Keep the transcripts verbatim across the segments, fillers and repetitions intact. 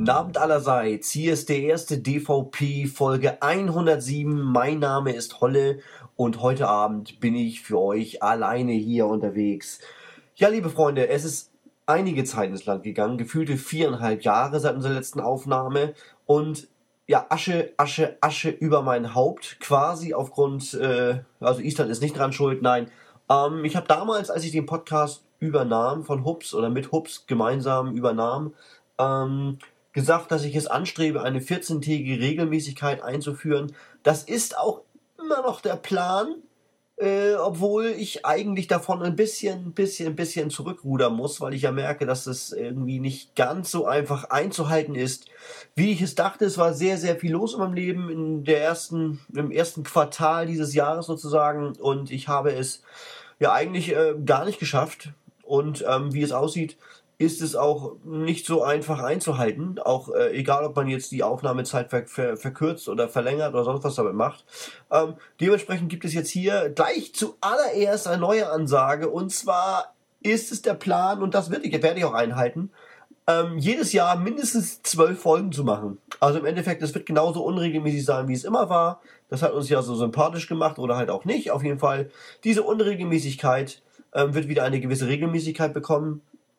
Guten Abend allerseits, hier ist der erste D V P Folge hundertsieben, mein Name ist Holle und heute Abend bin ich für euch alleine hier unterwegs. Ja, liebe Freunde, es ist einige Zeit ins Land gegangen, gefühlte viereinhalb Jahre seit unserer letzten Aufnahme und ja, Asche, Asche, Asche über mein Haupt, quasi aufgrund, äh, also Island ist nicht dran schuld, nein. Ähm, ich habe damals, als ich den Podcast übernahm von Hubs oder mit Hubs gemeinsam übernahm, ähm, gesagt, dass ich es anstrebe, eine vierzehntägige Regelmäßigkeit einzuführen. Das ist auch immer noch der Plan, äh, obwohl ich eigentlich davon ein bisschen, bisschen, bisschen zurückrudern muss, weil ich ja merke, dass es irgendwie nicht ganz so einfach einzuhalten ist, wie ich es dachte. Es war sehr, sehr viel los in meinem Leben in der ersten, im ersten Quartal dieses Jahres sozusagen und ich habe es ja eigentlich äh, gar nicht geschafft. Und ähm, wie es aussieht, ist es auch nicht so einfach einzuhalten, auch äh, egal, ob man jetzt die Aufnahmezeit ver ver verkürzt oder verlängert oder sonst was damit macht. Ähm, dementsprechend gibt es jetzt hier gleich zuallererst eine neue Ansage und zwar ist es der Plan, und das werde ich, werde ich auch einhalten, ähm, jedes Jahr mindestens zwölf Folgen zu machen. Also im Endeffekt, es wird genauso unregelmäßig sein, wie es immer war. Das hat uns ja so sympathisch gemacht oder halt auch nicht. Auf jeden Fall, diese Unregelmäßigkeit ähm, wird wieder eine gewisse Regelmäßigkeit bekommen.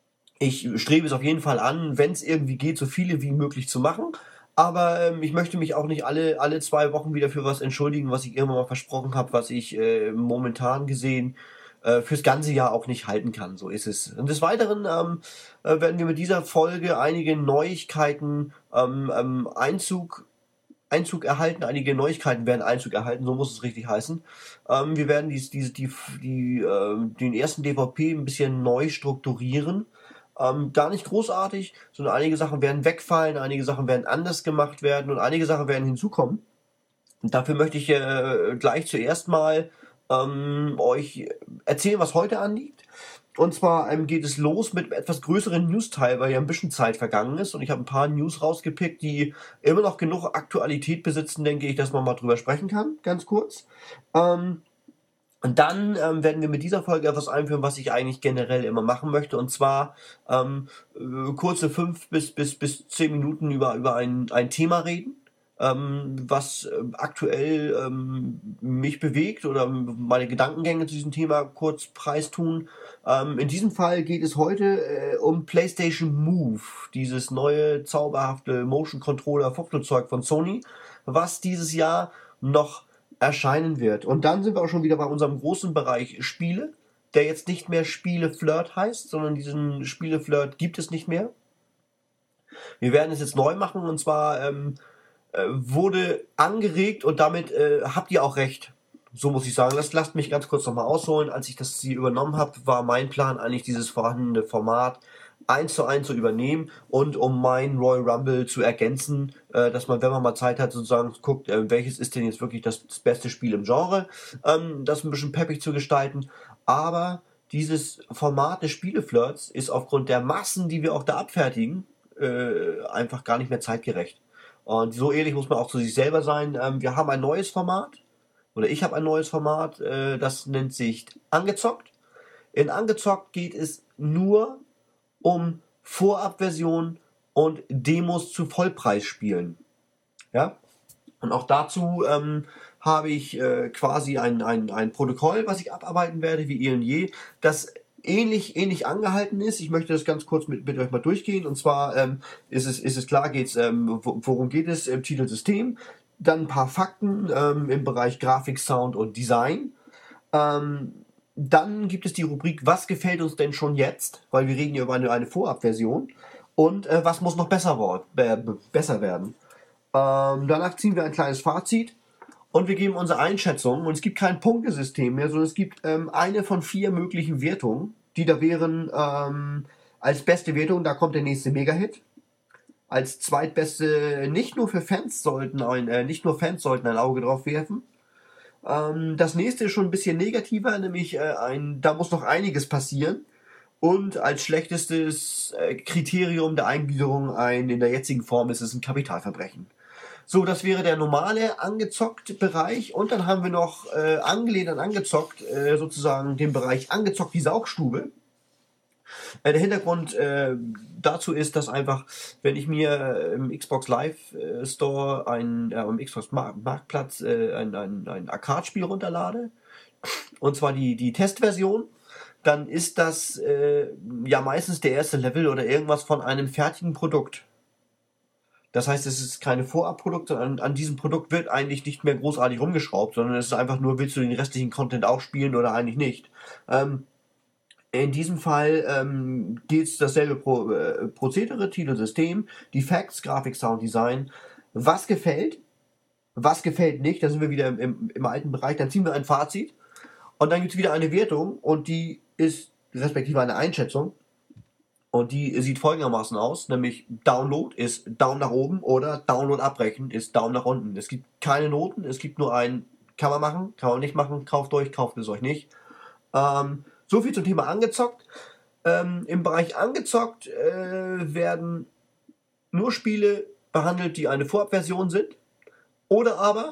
Ich strebe es auf jeden Fall an, wenn es irgendwie geht, so viele wie möglich zu machen. Aber ähm, ich möchte mich auch nicht alle, alle zwei Wochen wieder für was entschuldigen, was ich irgendwann mal versprochen habe, was ich äh, momentan gesehen äh, fürs ganze Jahr auch nicht halten kann. So ist es. Und des Weiteren ähm, äh, werden wir mit dieser Folge einige Neuigkeiten ähm, ähm, Einzug Einzug erhalten, einige Neuigkeiten werden Einzug erhalten, so muss es richtig heißen. Ähm, wir werden dies, diese, die, die, äh, den ersten D V P ein bisschen neu strukturieren. Ähm, gar nicht großartig, sondern einige Sachen werden wegfallen, einige Sachen werden anders gemacht werden und einige Sachen werden hinzukommen. Und dafür möchte ich äh, gleich zuerst mal ähm, euch erzählen, was heute anliegt. Und zwar ähm, geht es los mit einem etwas größeren News-Teil, weil ja ein bisschen Zeit vergangen ist. Und ich habe ein paar News rausgepickt, die immer noch genug Aktualität besitzen, denke ich, dass man mal drüber sprechen kann, ganz kurz. Ähm, und dann ähm, werden wir mit dieser Folge etwas einführen, was ich eigentlich generell immer machen möchte. Und zwar ähm, äh, kurze fünf bis, bis, bis zehn Minuten über, über ein, ein Thema reden. Ähm, was äh, aktuell ähm, mich bewegt oder meine Gedankengänge zu diesem Thema kurz preistun. Ähm, in diesem Fall geht es heute äh, um PlayStation Move, dieses neue zauberhafte Motion Controller Fuchtelzeug von Sony, was dieses Jahr noch erscheinen wird. Und dann sind wir auch schon wieder bei unserem großen Bereich Spiele, der jetzt nicht mehr Spiele-Flirt heißt, sondern diesen Spiele-Flirt gibt es nicht mehr. Wir werden es jetzt neu machen und zwar ähm, äh, wurde angeregt und damit äh, habt ihr auch recht. So muss ich sagen. Das lasst mich ganz kurz nochmal ausholen. Als ich das hier übernommen habe, war mein Plan eigentlich dieses vorhandene Format eins zu eins zu übernehmen und um mein Royal Rumble zu ergänzen, äh, dass man, wenn man mal Zeit hat, sozusagen guckt, äh, welches ist denn jetzt wirklich das, das beste Spiel im Genre, ähm, das ein bisschen peppig zu gestalten. Aber dieses Format des Spieleflirts ist aufgrund der Massen, die wir auch da abfertigen, äh, einfach gar nicht mehr zeitgerecht. Und so ehrlich muss man auch zu sich selber sein. Ähm, wir haben ein neues Format, oder ich habe ein neues Format, äh, das nennt sich Angezockt. In Angezockt geht es nur um Vorabversion und Demos zu Vollpreisspielen. Ja? Und auch dazu ähm, habe ich äh, quasi ein, ein, ein Protokoll, was ich abarbeiten werde, wie eh und je, das ähnlich, ähnlich angehalten ist. Ich möchte das ganz kurz mit, mit euch mal durchgehen. Und zwar ähm, ist, es, ist es klar, geht's, ähm, worum geht es im Titelsystem. Dann ein paar Fakten ähm, im Bereich Grafik, Sound und Design. Ähm, dann gibt es die Rubrik, was gefällt uns denn schon jetzt? Weil wir reden ja über eine, eine Vorabversion. Und äh, was muss noch besser, äh, besser werden? Ähm, danach ziehen wir ein kleines Fazit und wir geben unsere Einschätzung. Und es gibt kein Punktesystem mehr, sondern es gibt ähm, eine von vier möglichen Wertungen, die da wären ähm, als beste Wertung, da kommt der nächste Mega-Hit. Als zweitbeste, nicht nur für Fans sollten ein, äh, nicht nur Fans sollten ein Auge drauf werfen. Ähm, das nächste ist schon ein bisschen negativer, nämlich äh, ein, da muss noch einiges passieren. Und als schlechtestes äh, Kriterium der Eingliederung ein, in der jetzigen Form ist es ein Kapitalverbrechen. So, das wäre der normale angezockt Bereich und dann haben wir noch äh, angelehnt an angezockt äh, sozusagen den Bereich angezockt die Saugstube. Äh, der Hintergrund äh, dazu ist, dass einfach, wenn ich mir im Xbox Live äh, Store, ein, äh, im Xbox Mar- Marktplatz äh, ein, ein, ein Arcade-Spiel runterlade, und zwar die, die Testversion, dann ist das äh, ja meistens der erste Level oder irgendwas von einem fertigen Produkt. Das heißt, es ist keine Vorabprodukt, sondern an, an diesem Produkt wird eigentlich nicht mehr großartig rumgeschraubt, sondern es ist einfach nur, willst du den restlichen Content auch spielen oder eigentlich nicht. Ähm, in diesem Fall ähm, gilt es dasselbe Pro, äh, Prozedere, Titel, System, die Facts, Grafik, Sound, Design. Was gefällt, was gefällt nicht, da sind wir wieder im, im, im alten Bereich, dann ziehen wir ein Fazit und dann gibt es wieder eine Wertung und die ist respektive eine Einschätzung. Und die sieht folgendermaßen aus, nämlich Download ist Daumen nach oben oder Download abbrechen ist Daumen nach unten. Es gibt keine Noten, es gibt nur ein, kann man machen, kann man nicht machen, kauft euch, kauft es euch nicht. Ähm, so viel zum Thema angezockt. Ähm, Im Bereich angezockt äh, werden nur Spiele behandelt, die eine Vorabversion sind. Oder aber,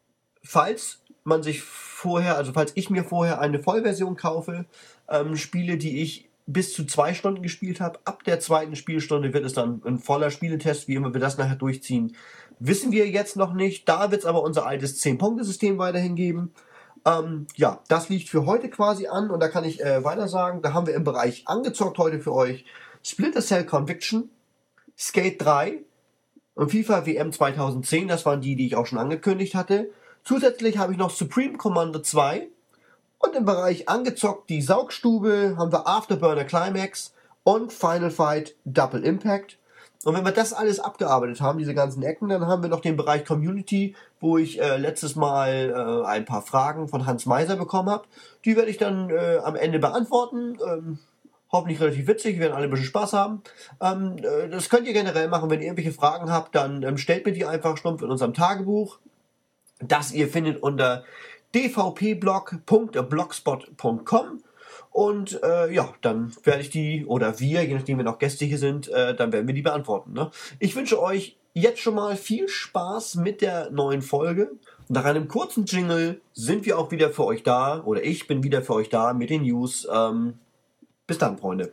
falls man sich vorher, also falls ich mir vorher eine Vollversion kaufe, ähm, Spiele, die ich bis zu zwei Stunden gespielt habe, ab der zweiten Spielstunde wird es dann ein voller Spieletest, wie immer wir das nachher durchziehen, wissen wir jetzt noch nicht. Da wird es aber unser altes zehn-Punkte-System weiterhin geben. Ähm, ja, das liegt für heute quasi an und da kann ich äh, weiter sagen, da haben wir im Bereich angezockt heute für euch Splinter Cell Conviction, Skate drei und FIFA W M zweitausendzehn, das waren die, die ich auch schon angekündigt hatte. Zusätzlich habe ich noch Supreme Commander zwei und im Bereich angezockt die Saugstube haben wir Afterburner Climax und Final Fight Double Impact. Und wenn wir das alles abgearbeitet haben, diese ganzen Ecken, dann haben wir noch den Bereich Community, wo ich äh, letztes Mal äh, ein paar Fragen von Hans Meiser bekommen habe. Die werde ich dann äh, am Ende beantworten. Ähm, hoffentlich relativ witzig, wir werden alle ein bisschen Spaß haben. Ähm, äh, das könnt ihr generell machen, wenn ihr irgendwelche Fragen habt, dann ähm, stellt mir die einfach stumpf in unserem Tagebuch. Das ihr findet unter d v p blog punkt blogspot punkt com. Und äh, ja, dann werde ich die, oder wir, je nachdem wir noch Gäste hier sind, äh, dann werden wir die beantworten. Ne? Ich wünsche euch jetzt schon mal viel Spaß mit der neuen Folge. Nach einem kurzen Jingle sind wir auch wieder für euch da, oder ich bin wieder für euch da mit den News. Ähm, bis dann, Freunde.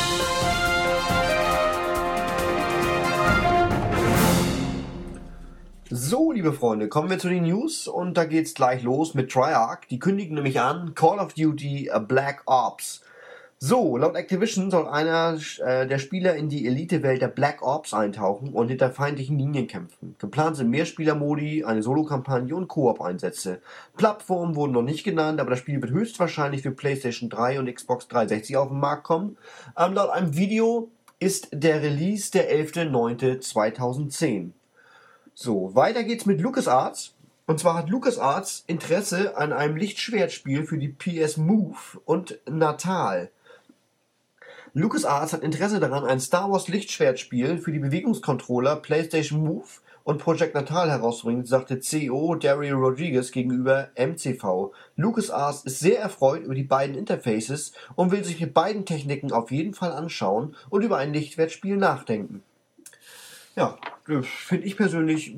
So, liebe Freunde, kommen wir zu den News und da geht's gleich los mit Treyarch. Die kündigen nämlich an Call of Duty Black Ops. So, laut Activision soll einer äh, der Spieler in die Elite-Welt der Black Ops eintauchen und hinter feindlichen Linien kämpfen. Geplant sind Mehrspieler-Modi, eine Solo-Kampagne und Koop-Einsätze. Plattformen wurden noch nicht genannt, aber das Spiel wird höchstwahrscheinlich für PlayStation drei und Xbox dreihundertsechzig auf den Markt kommen. Ähm, laut einem Video ist der Release der elfter neunter zweitausendzehn. So, weiter geht's mit LucasArts. Und zwar hat LucasArts Interesse an einem Lichtschwertspiel für die P S Move und Natal. LucasArts hat Interesse daran, ein Star Wars Lichtschwertspiel für die Bewegungscontroller PlayStation Move und Project Natal herauszubringen, sagte C E O Dario Rodriguez gegenüber M C V. LucasArts ist sehr erfreut über die beiden Interfaces und will sich mit beiden Techniken auf jeden Fall anschauen und über ein Lichtschwertspiel nachdenken. Ja, finde ich persönlich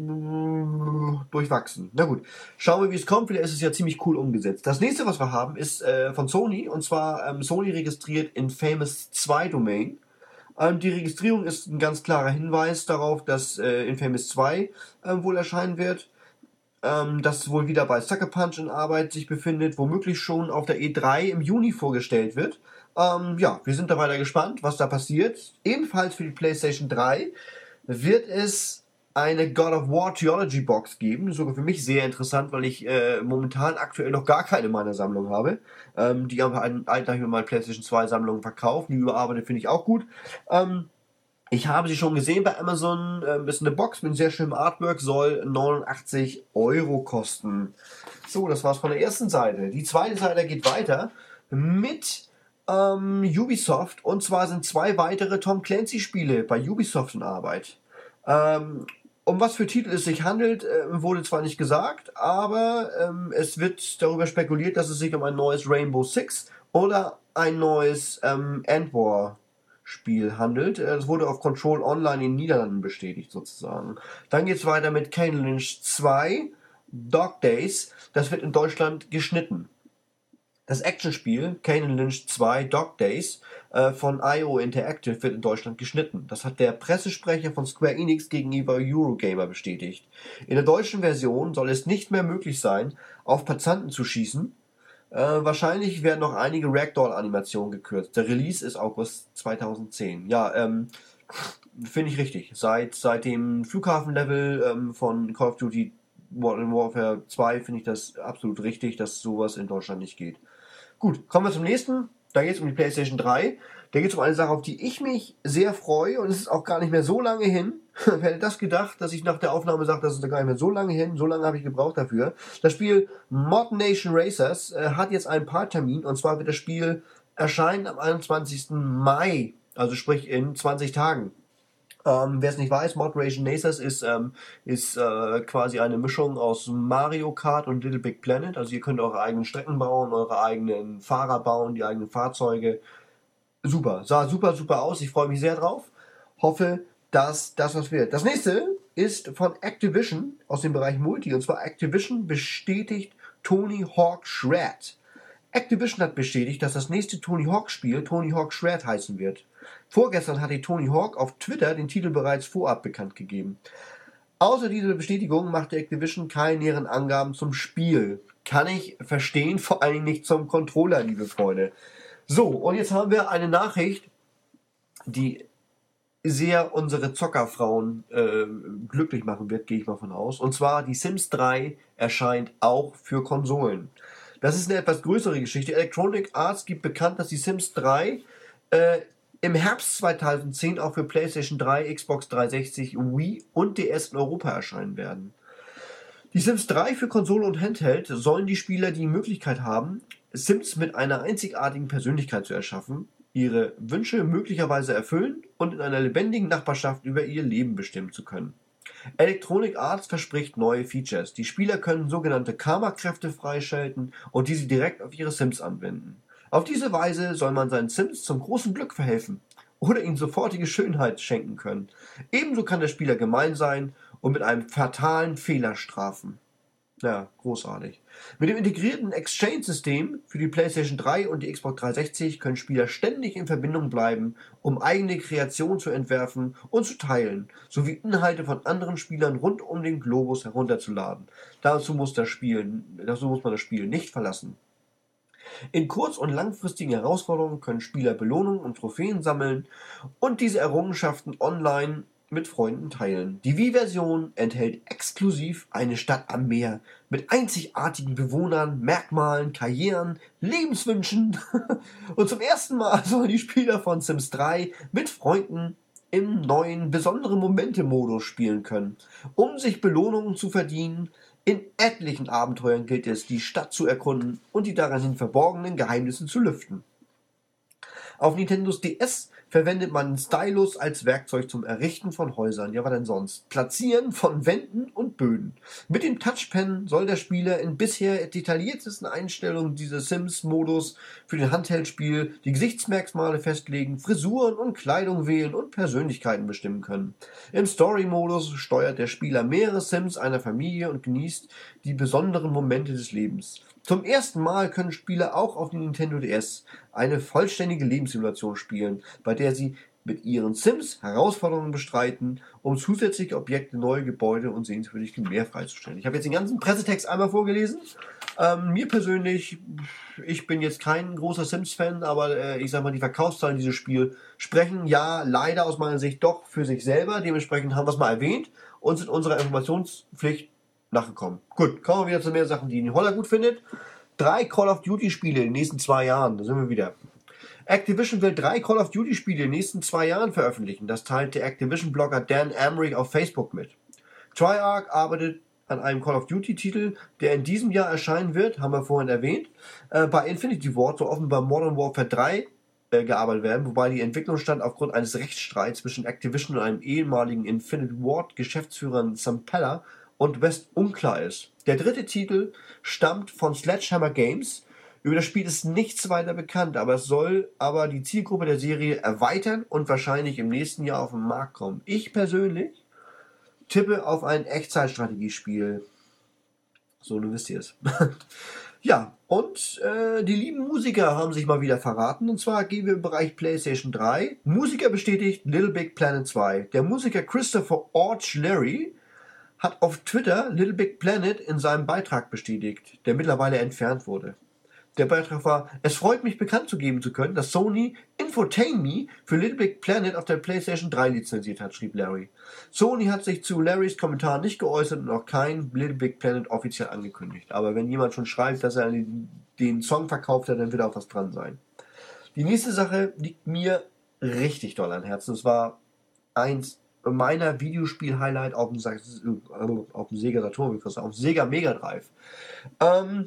mh, durchwachsen. Na gut, schauen wir, wie es kommt. Vielleicht ist es ja ziemlich cool umgesetzt. Das nächste, was wir haben, ist äh, von Sony. Und zwar ähm, Sony registriert Infamous zwei Domain. Ähm, die Registrierung ist ein ganz klarer Hinweis darauf, dass äh, Infamous zwei äh, wohl erscheinen wird. Ähm, das wohl wieder bei Sucker Punch in Arbeit sich befindet, womöglich schon auf der E drei im Juni vorgestellt wird. Ähm, ja, wir sind da weiter gespannt, was da passiert. Ebenfalls für die PlayStation drei wird es eine God of War Theology Box geben. Sogar für mich sehr interessant, weil ich äh, momentan aktuell noch gar keine in meiner Sammlung habe. Ähm, die haben einen alten mir mal PlayStation zwei Sammlung verkauft. Die überarbeitet finde ich auch gut. Ähm, ich habe sie schon gesehen bei Amazon. Ähm, ist eine Box mit sehr schönem Artwork, soll neunundachtzig Euro kosten. So, das war's von der ersten Seite. Die zweite Seite geht weiter mit ähm, Ubisoft, und zwar sind zwei weitere Tom Clancy Spiele bei Ubisoft in Arbeit. Ähm, um was für Titel es sich handelt, äh, wurde zwar nicht gesagt, aber ähm, es wird darüber spekuliert, dass es sich um ein neues Rainbow Six oder ein neues ähm, Endwar Spiel handelt. Es wurde auf Control Online in den Niederlanden bestätigt sozusagen. Dann geht es weiter mit Kane Lynch zwei, Dog Days. Das wird in Deutschland geschnitten. Das Actionspiel Kane and Lynch zwei Dog Days äh, von I O Interactive wird in Deutschland geschnitten. Das hat der Pressesprecher von Square Enix gegenüber Eurogamer bestätigt. In der deutschen Version soll es nicht mehr möglich sein, auf Passanten zu schießen. Äh, wahrscheinlich werden noch einige Ragdoll-Animationen gekürzt. Der Release ist August zweitausendzehn. Ja, ähm, finde ich richtig. Seit, seit dem Flughafenlevel ähm, von Call of Duty Modern Warfare zwei finde ich das absolut richtig, dass sowas in Deutschland nicht geht. Gut, kommen wir zum nächsten. Da geht es um die PlayStation drei. Da geht es um eine Sache, auf die ich mich sehr freue. Und es ist auch gar nicht mehr so lange hin. Wer hätte das gedacht, dass ich nach der Aufnahme sage, das ist gar nicht mehr so lange hin. So lange habe ich gebraucht dafür. Das Spiel Mod Nation Racers äh, hat jetzt einen Parttermin. Und zwar wird das Spiel erscheinen am einundzwanzigsten Mai. Also sprich in zwanzig Tagen. Ähm, Wer es nicht weiß, Mod Nation Racers ist, ähm, ist äh, quasi eine Mischung aus Mario Kart und Little Big Planet. Also ihr könnt eure eigenen Strecken bauen, eure eigenen Fahrer bauen, die eigenen Fahrzeuge. Super, sah super, super aus. Ich freue mich sehr drauf. Hoffe, dass das was wird. Das nächste ist von Activision aus dem Bereich Multi. Und zwar Activision bestätigt Tony Hawk Shred. Activision hat bestätigt, dass das nächste Tony Hawk Spiel Tony Hawk Shred heißen wird. Vorgestern hatte Tony Hawk auf Twitter den Titel bereits vorab bekannt gegeben. Außer dieser Bestätigung machte Activision keine näheren Angaben zum Spiel. Kann ich verstehen, vor allen Dingen nicht zum Controller, liebe Freunde. So, und jetzt haben wir eine Nachricht, die sehr unsere Zockerfrauen äh, glücklich machen wird, gehe ich mal von aus. Und zwar, die Sims drei erscheint auch für Konsolen. Das ist eine etwas größere Geschichte. Electronic Arts gibt bekannt, dass die Sims drei äh, im Herbst zweitausendzehn auch für PlayStation drei, Xbox dreihundertsechzig, Wii und D S in Europa erscheinen werden. Die Sims drei für Konsole und Handheld sollen die Spieler die Möglichkeit haben, Sims mit einer einzigartigen Persönlichkeit zu erschaffen, ihre Wünsche möglicherweise erfüllen und in einer lebendigen Nachbarschaft über ihr Leben bestimmen zu können. Electronic Arts verspricht neue Features. Die Spieler können sogenannte Karma-Kräfte freischalten und diese direkt auf ihre Sims anwenden. Auf diese Weise soll man seinen Sims zum großen Glück verhelfen oder ihnen sofortige Schönheit schenken können. Ebenso kann der Spieler gemein sein und mit einem fatalen Fehler strafen. Ja, großartig. Mit dem integrierten Exchange-System für die PlayStation drei und die Xbox dreihundertsechzig können Spieler ständig in Verbindung bleiben, um eigene Kreationen zu entwerfen und zu teilen, sowie Inhalte von anderen Spielern rund um den Globus herunterzuladen. Dazu muss, das Spiel, dazu muss man das Spiel nicht verlassen. In kurz- und langfristigen Herausforderungen können Spieler Belohnungen und Trophäen sammeln und diese Errungenschaften online mit Freunden teilen. Die Wii-Version enthält exklusiv eine Stadt am Meer mit einzigartigen Bewohnern, Merkmalen, Karrieren, Lebenswünschen. Und zum ersten Mal sollen die Spieler von Sims drei mit Freunden im neuen besondere Momente-Modus spielen können. Um sich Belohnungen zu verdienen, in etlichen Abenteuern gilt es, die Stadt zu erkunden und die darin verborgenen Geheimnisse zu lüften. Auf Nintendos D S verwendet man den Stylus als Werkzeug zum Errichten von Häusern. Ja, was denn sonst? Platzieren von Wänden und Böden. Mit dem Touchpen soll der Spieler in bisher detailliertesten Einstellungen dieses Sims-Modus für den Handheldspiel die Gesichtsmerkmale festlegen, Frisuren und Kleidung wählen und Persönlichkeiten bestimmen können. Im Story-Modus steuert der Spieler mehrere Sims einer Familie und genießt die besonderen Momente des Lebens. Zum ersten Mal können Spieler auch auf dem Nintendo D S eine vollständige Lebenssimulation spielen, bei der sie mit ihren Sims Herausforderungen bestreiten, um zusätzliche Objekte, neue Gebäude und Sehenswürdigkeiten mehr freizustellen. Ich habe jetzt den ganzen Pressetext einmal vorgelesen. Ähm, mir persönlich, ich bin jetzt kein großer Sims-Fan, aber äh, ich sag mal, die Verkaufszahlen dieses Spiels sprechen ja leider aus meiner Sicht doch für sich selber. Dementsprechend haben wir es mal erwähnt und sind unserer Informationspflicht nachgekommen. Gut, kommen wir wieder zu mehr Sachen, die Holler gut findet. Drei Call of Duty Spiele in den nächsten zwei Jahren, da sind wir wieder. Activision will drei Call of Duty Spiele in den nächsten zwei Jahren veröffentlichen. Das teilte Activision-Blogger Dan Amrich auf Facebook mit. Treyarch arbeitet an einem Call of Duty Titel, der in diesem Jahr erscheinen wird, haben wir vorhin erwähnt. Äh, bei Infinity Ward soll offenbar Modern Warfare drei äh, gearbeitet werden, wobei die Entwicklungsstand aufgrund eines Rechtsstreits zwischen Activision und einem ehemaligen Infinity Ward Geschäftsführer Sam Peller und West unklar ist. Der dritte Titel stammt von Sledgehammer Games. Über das Spiel ist nichts weiter bekannt, aber es soll aber die Zielgruppe der Serie erweitern und wahrscheinlich im nächsten Jahr auf den Markt kommen. Ich persönlich tippe auf ein Echtzeitstrategiespiel. So, du wisst ihr es. Ja, und äh, die lieben Musiker haben sich mal wieder verraten. Und zwar gehen wir im Bereich PlayStation drei. Musiker bestätigt Little Big Planet zwei. Der Musiker Christopher Orch Larry hat auf Twitter Little Big Planet in seinem Beitrag bestätigt, der mittlerweile entfernt wurde. Der Beitrag war: Es freut mich, bekannt zu geben zu können, dass Sony Infotain Me für Little Big Planet auf der PlayStation drei lizenziert hat, schrieb Larry. Sony hat sich zu Larrys Kommentar nicht geäußert und auch kein Little Big Planet offiziell angekündigt. Aber wenn jemand schon schreibt, dass er den Song verkauft hat, dann wird auch was dran sein. Die nächste Sache liegt mir richtig doll am Herzen. Es war eins meiner Videospiel-Highlight auf dem, auf dem Sega Saturn, auf dem Sega Mega Drive. Ähm,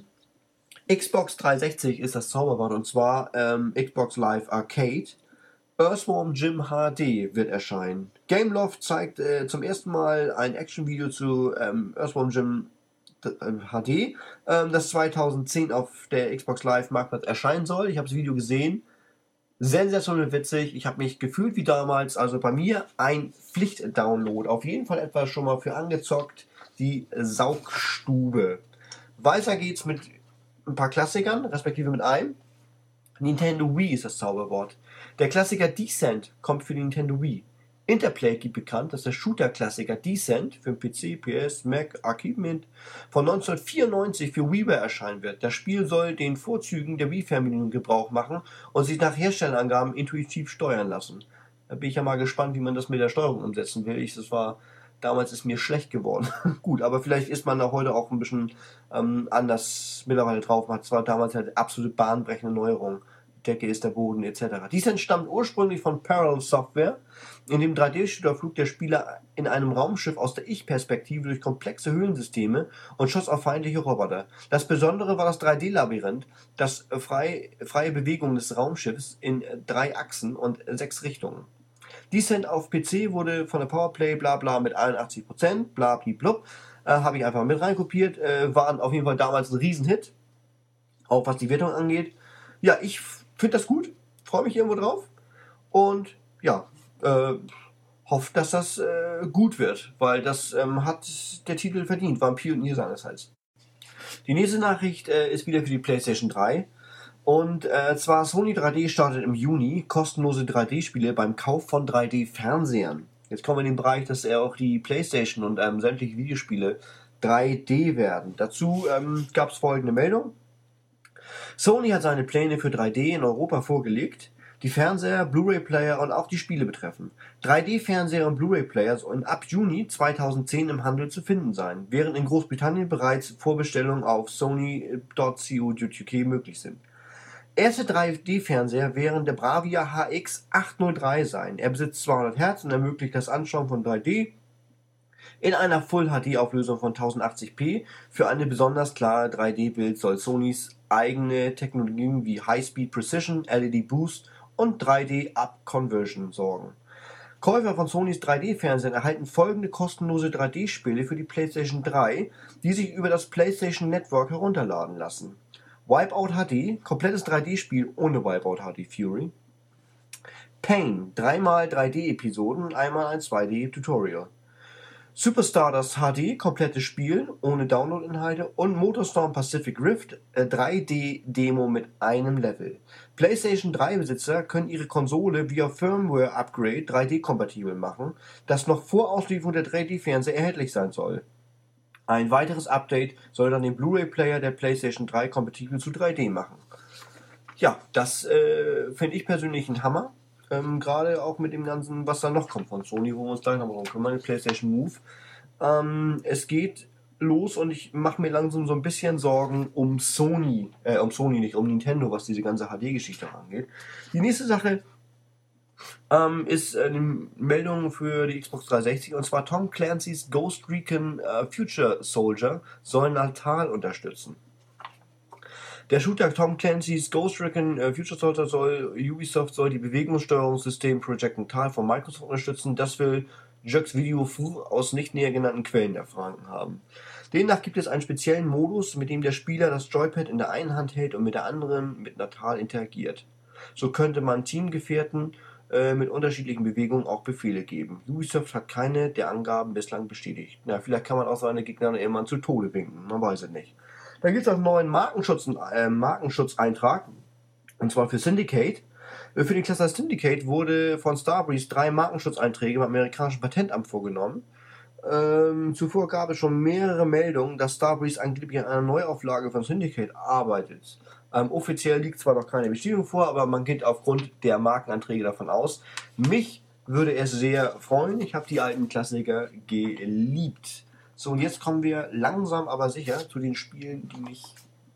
Xbox dreihundertsechzig ist das Zauberwort, und zwar ähm, Xbox Live Arcade. Earthworm Jim H D wird erscheinen. Gameloft zeigt äh, zum ersten Mal ein Action-Video zu ähm, Earthworm Jim äh, H D, ähm, das zweitausendzehn auf der Xbox Live Marktplatz erscheinen soll. Ich habe das Video gesehen. Sensationell witzig. Ich habe mich gefühlt wie damals. Also bei mir ein Pflicht-Download. Auf jeden Fall etwas schon mal für angezockt. Die Saugstube. Weiter geht's mit ein paar Klassikern, respektive mit einem. Nintendo Wii ist das Zauberwort. Der Klassiker Descent kommt für die Nintendo Wii. Interplay gibt bekannt, dass der Shooter-Klassiker Descent für P C, P S, Mac, Arcade Mint von neunzehnhundertvierundneunzig für WiiWare erscheinen wird. Das Spiel soll den Vorzügen der Wii-Fernbedienung Gebrauch machen und sich nach Herstellerangaben intuitiv steuern lassen. Da bin ich ja mal gespannt, wie man das mit der Steuerung umsetzen will. Ich, das war, damals ist mir schlecht geworden. Gut, aber vielleicht ist man da heute auch ein bisschen ähm, anders mittlerweile drauf. Man hat zwar damals halt absolut bahnbrechende Neuerungen. Decke ist der Boden et cetera. Dies entstammt ursprünglich von Parallel Software. In dem drei D-Shooter flog der Spieler in einem Raumschiff aus der Ich-Perspektive durch komplexe Höhlensysteme und schoss auf feindliche Roboter. Das Besondere war das drei D-Labyrinth, das frei, freie Bewegung des Raumschiffs in drei Achsen und sechs Richtungen. Descent auf P C wurde von der Powerplay bla bla mit einundachtzig Prozent, bla blub, äh, habe ich einfach mit reinkopiert, äh, waren auf jeden Fall damals ein Riesenhit, auch was die Wertung angeht. Ja, ich finde das gut, freue mich irgendwo drauf und ja, äh, hoffe, dass das äh, gut wird, weil das ähm, hat der Titel verdient, war ein Pionier seinerseits. Die nächste Nachricht äh, ist wieder für die PlayStation drei. Und äh, zwar Sony drei D startet im Juni kostenlose drei D-Spiele beim Kauf von drei D-Fernsehern. Jetzt kommen wir in den Bereich, dass er auch die PlayStation und ähm, sämtliche Videospiele drei D werden. Dazu ähm, gab es folgende Meldung. Sony hat seine Pläne für drei D in Europa vorgelegt, die Fernseher, Blu-ray-Player und auch die Spiele betreffen. drei D-Fernseher und Blu-ray-Player sollen ab Juni zweitausendzehn im Handel zu finden sein, während in Großbritannien bereits Vorbestellungen auf sony punkt co punkt u k möglich sind. Erste drei D-Fernseher wären der Bravia H X achthundertdrei sein. Er besitzt zweihundert Hertz und ermöglicht das Anschauen von drei D in einer Full-H D-Auflösung von tausendachtzig p. Für eine besonders klare drei D-Bild soll Sonys eigene Technologien wie High-Speed Precision, L E D Boost und drei D-Up-Conversion sorgen. Käufer von Sonys drei D-Fernsehern erhalten folgende kostenlose drei D-Spiele für die PlayStation drei, die sich über das PlayStation Network herunterladen lassen. Wipeout H D, komplettes drei D-Spiel ohne Wipeout H D Fury. Pain, dreimal drei D-Episoden und einmal ein zwei D-Tutorial. Superstardust H D, komplettes Spiel ohne Download-Inhalte und Motorstorm Pacific Rift, äh, drei D-Demo mit einem Level. PlayStation drei Besitzer können ihre Konsole via Firmware-Upgrade drei D-kompatibel machen, das noch vor Auslieferung der drei D-Fernseher erhältlich sein soll. Ein weiteres Update soll dann den Blu-ray-Player der PlayStation drei kompatibel zu drei D machen. Ja, das äh, finde ich persönlich ein Hammer. Ähm, Gerade auch mit dem ganzen, was da noch kommt von Sony, wo wir uns gleich noch mal drum kümmern, PlayStation Move. Ähm, es geht los und ich mache mir langsam so ein bisschen Sorgen um Sony, äh, um Sony nicht, um Nintendo, was diese ganze H D-Geschichte angeht. Die nächste Sache ähm, ist eine Meldung für die Xbox dreihundertsechzig, und zwar Tom Clancy's Ghost Recon äh, Future Soldier soll Natal unterstützen. Der Shooter Tom Clancy's Ghost Recon äh, Future Soldier soll, Ubisoft soll die Bewegungssteuerungssystem Project Natal von Microsoft unterstützen. Das will Jux Video Fu aus nicht näher genannten Quellen erfahren haben. Demnach gibt es einen speziellen Modus, mit dem der Spieler das Joypad in der einen Hand hält und mit der anderen mit Natal interagiert. So könnte man Teamgefährten äh, mit unterschiedlichen Bewegungen auch Befehle geben. Ubisoft hat keine der Angaben bislang bestätigt. Na, vielleicht kann man auch seine Gegner irgendwann zu Tode winken, man weiß es nicht. Dann gibt es auch einen neuen Markenschutz, äh, Markenschutzeintrag, und zwar für Syndicate. Für die Klasse Syndicate wurde von Starbreeze drei Markenschutzeinträge beim amerikanischen Patentamt vorgenommen. Ähm, zuvor gab es schon mehrere Meldungen, dass Starbreeze angeblich an einer Neuauflage von Syndicate arbeitet. Ähm, offiziell liegt zwar noch keine Bestätigung vor, aber man geht aufgrund der Markenanträge davon aus. Mich würde es sehr freuen. Ich habe die alten Klassiker geliebt. So, und jetzt kommen wir langsam aber sicher zu den Spielen, die mich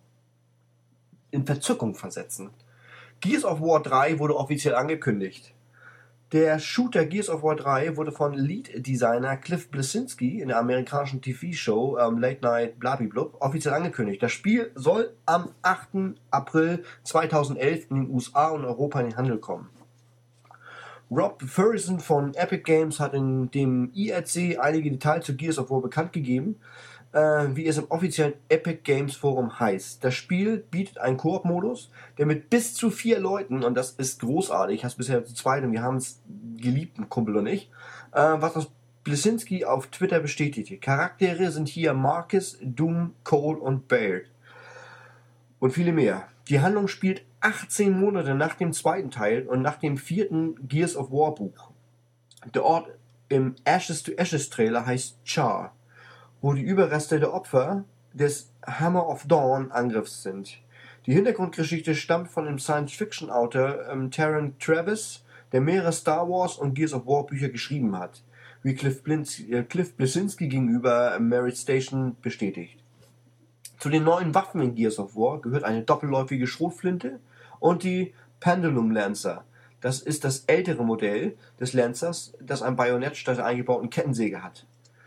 in Verzückung versetzen. Gears of War drei wurde offiziell angekündigt. Der Shooter Gears of War drei wurde von Lead-Designer Cliff Bleszinski in der amerikanischen T V-Show ähm, Late Night Blablablub offiziell angekündigt. Das Spiel soll am achten April zweitausendelf in den U S A und Europa in den Handel kommen. Rob Ferguson von Epic Games hat in dem I R C einige Details zu Gears of War bekannt gegeben, äh, wie es im offiziellen Epic Games Forum heißt. Das Spiel bietet einen Koop-Modus, der mit bis zu vier Leuten, und das ist großartig, ich habe es bisher zu zweit und wir haben es geliebt, ein Kumpel und ich, äh, was das Bleszinski auf Twitter bestätigte. Charaktere sind hier Marcus, Doom, Cole und Baird. Und viele mehr. Die Handlung spielt achtzehn Monate nach dem zweiten Teil und nach dem vierten Gears of War Buch. Der Ort im Ashes to Ashes Trailer heißt Char, wo die Überreste der Opfer des Hammer of Dawn Angriffs sind. Die Hintergrundgeschichte stammt von dem Science-Fiction-Autor ähm, Taron Travis, der mehrere Star Wars und Gears of War Bücher geschrieben hat, wie Cliff, Blins, äh, Cliff Bleszinski gegenüber äh, Merit Station bestätigt. Zu den neuen Waffen in Gears of War gehört eine doppelläufige Schrotflinte und die Pendulum Lancer. Das ist das ältere Modell des Lancers, das ein Bajonett statt der eingebauten Kettensäge hat.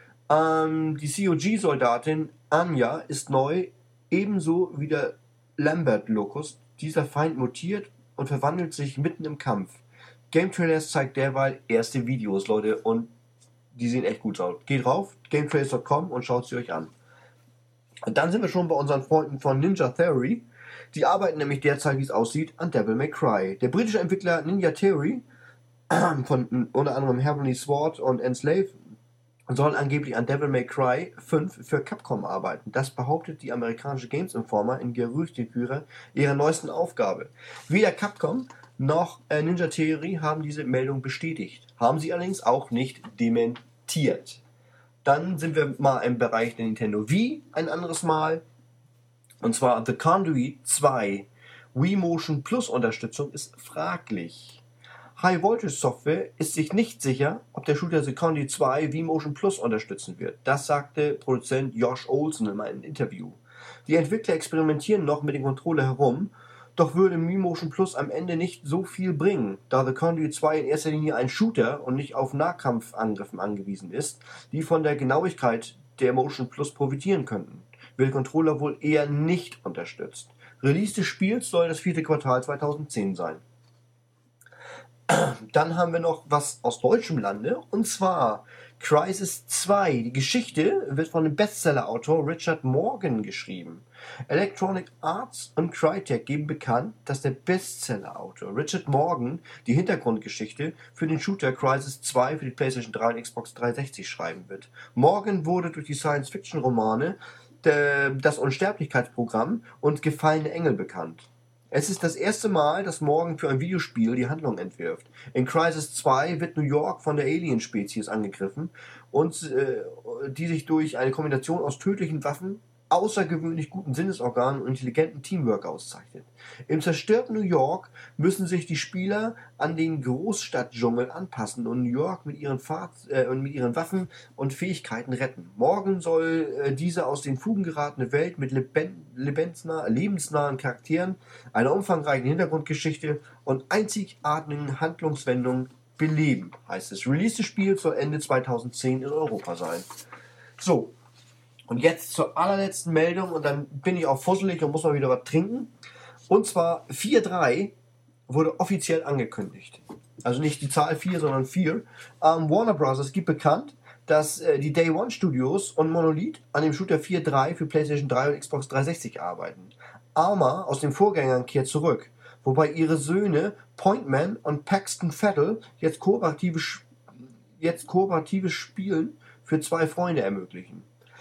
Ähm, die C O G-Soldatin Anya ist neu, ebenso wie der Lambert Locust. Dieser Feind mutiert und verwandelt sich mitten im Kampf. Game Trailers zeigt derweil erste Videos, Leute, und die sehen echt gut aus. Geht rauf, gametrailers punkt com und schaut sie euch an. Und dann sind wir schon bei unseren Freunden von Ninja Theory. Die arbeiten nämlich derzeit, wie es aussieht, an Devil May Cry. Der britische Entwickler Ninja Theory, von unter anderem Heavenly Sword und Enslave, soll angeblich an Devil May Cry fünf für Capcom arbeiten. Das behauptet die amerikanische Games Informer in Gerüchteküche ihrer neuesten Aufgabe. Weder Capcom noch äh, Ninja Theory haben diese Meldung bestätigt. Haben sie allerdings auch nicht dementiert. Dann sind wir mal im Bereich der Nintendo Wii ein anderes Mal. Und zwar The Conduit zwei. Wii Motion Plus Unterstützung ist fraglich. High Voltage Software ist sich nicht sicher, ob der Shooter The Conduit zwei Wii Motion Plus unterstützen wird. Das sagte Produzent Josh Olson in einem Interview. Die Entwickler experimentieren noch mit dem Controller herum, doch würde Wii Motion Plus am Ende nicht so viel bringen, da The Conduit zwei in erster Linie ein Shooter und nicht auf Nahkampfangriffen angewiesen ist, die von der Genauigkeit der Motion Plus profitieren könnten. Wird der Controller wohl eher nicht unterstützt. Release des Spiels soll das vierte Quartal zweitausendzehn sein. Dann haben wir noch was aus deutschem Lande, und zwar Crysis zwei. Die Geschichte wird von dem Bestseller-Autor Richard Morgan geschrieben. Electronic Arts und Crytek geben bekannt, dass der Bestseller-Autor Richard Morgan die Hintergrundgeschichte für den Shooter Crysis zwei für die PlayStation drei und Xbox dreihundertsechzig schreiben wird. Morgan wurde durch die Science-Fiction-Romane Das Unsterblichkeitsprogramm und Gefallene Engel bekannt. Es ist das erste Mal, dass Morgan für ein Videospiel die Handlung entwirft. In Crysis zwei wird New York von der Alien-Spezies angegriffen, und äh, die sich durch eine Kombination aus tödlichen Waffen, außergewöhnlich guten Sinnesorganen und intelligentem Teamwork auszeichnet. Im zerstörten New York müssen sich die Spieler an den Großstadtdschungel anpassen und New York mit ihren, Fahr äh, mit ihren Waffen und Fähigkeiten retten. Morgan soll äh, diese aus den Fugen geratene Welt mit leben lebensnah lebensnahen Charakteren, einer umfangreichen Hintergrundgeschichte und einzigartigen Handlungswendungen beleben, heißt es. Release des Spiels soll Ende zweitausendzehn in Europa sein. So. Und jetzt zur allerletzten Meldung, und dann bin ich auch fusselig und muss mal wieder was trinken. Und zwar vier drei wurde offiziell angekündigt. Also nicht die Zahl vier, sondern vier. Ähm, Warner Bros. Gibt bekannt, dass äh, die Day One Studios und Monolith an dem Shooter vier drei für PlayStation drei und Xbox dreihundertsechzig arbeiten. Arma aus den Vorgängern kehrt zurück, wobei ihre Söhne Pointman und Paxton Vettel jetzt kooperatives, jetzt kooperatives Spielen für zwei Freunde ermöglichen.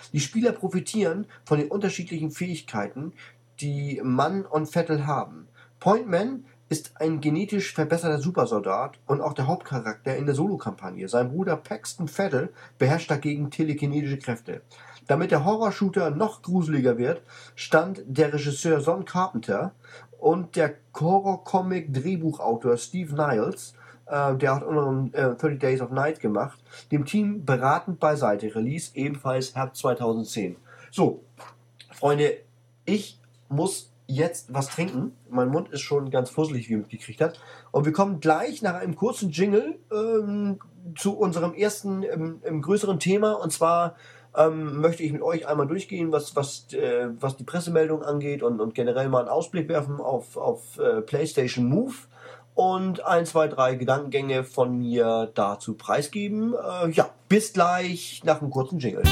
Die Spieler profitieren von den unterschiedlichen Fähigkeiten, die Mann und Vettel haben. Point Man ist ein genetisch verbesserter Supersoldat und auch der Hauptcharakter in der Solo-Kampagne. Sein Bruder Paxton Vettel beherrscht dagegen telekinetische Kräfte. Damit der Horror-Shooter noch gruseliger wird, stand der Regisseur John Carpenter und der Horror-Comic-Drehbuchautor Steve Niles, äh, der hat unter anderem äh, thirty Days of Night gemacht, dem Team beratend beiseite. Release ebenfalls Herbst zweitausendzehn. So, Freunde, ich muss jetzt was trinken. Mein Mund ist schon ganz fusselig, wie ihr mitgekriegt habt. Und wir kommen gleich nach einem kurzen Jingle ähm, zu unserem ersten ähm, ähm, größeren Thema. Und zwar ähm, möchte ich mit euch einmal durchgehen, was, was, äh, was die Pressemeldung angeht und, und generell mal einen Ausblick werfen auf, auf äh, PlayStation Move und ein, zwei, drei Gedankengänge von mir dazu preisgeben. Äh, ja, bis gleich nach einem kurzen Jingle.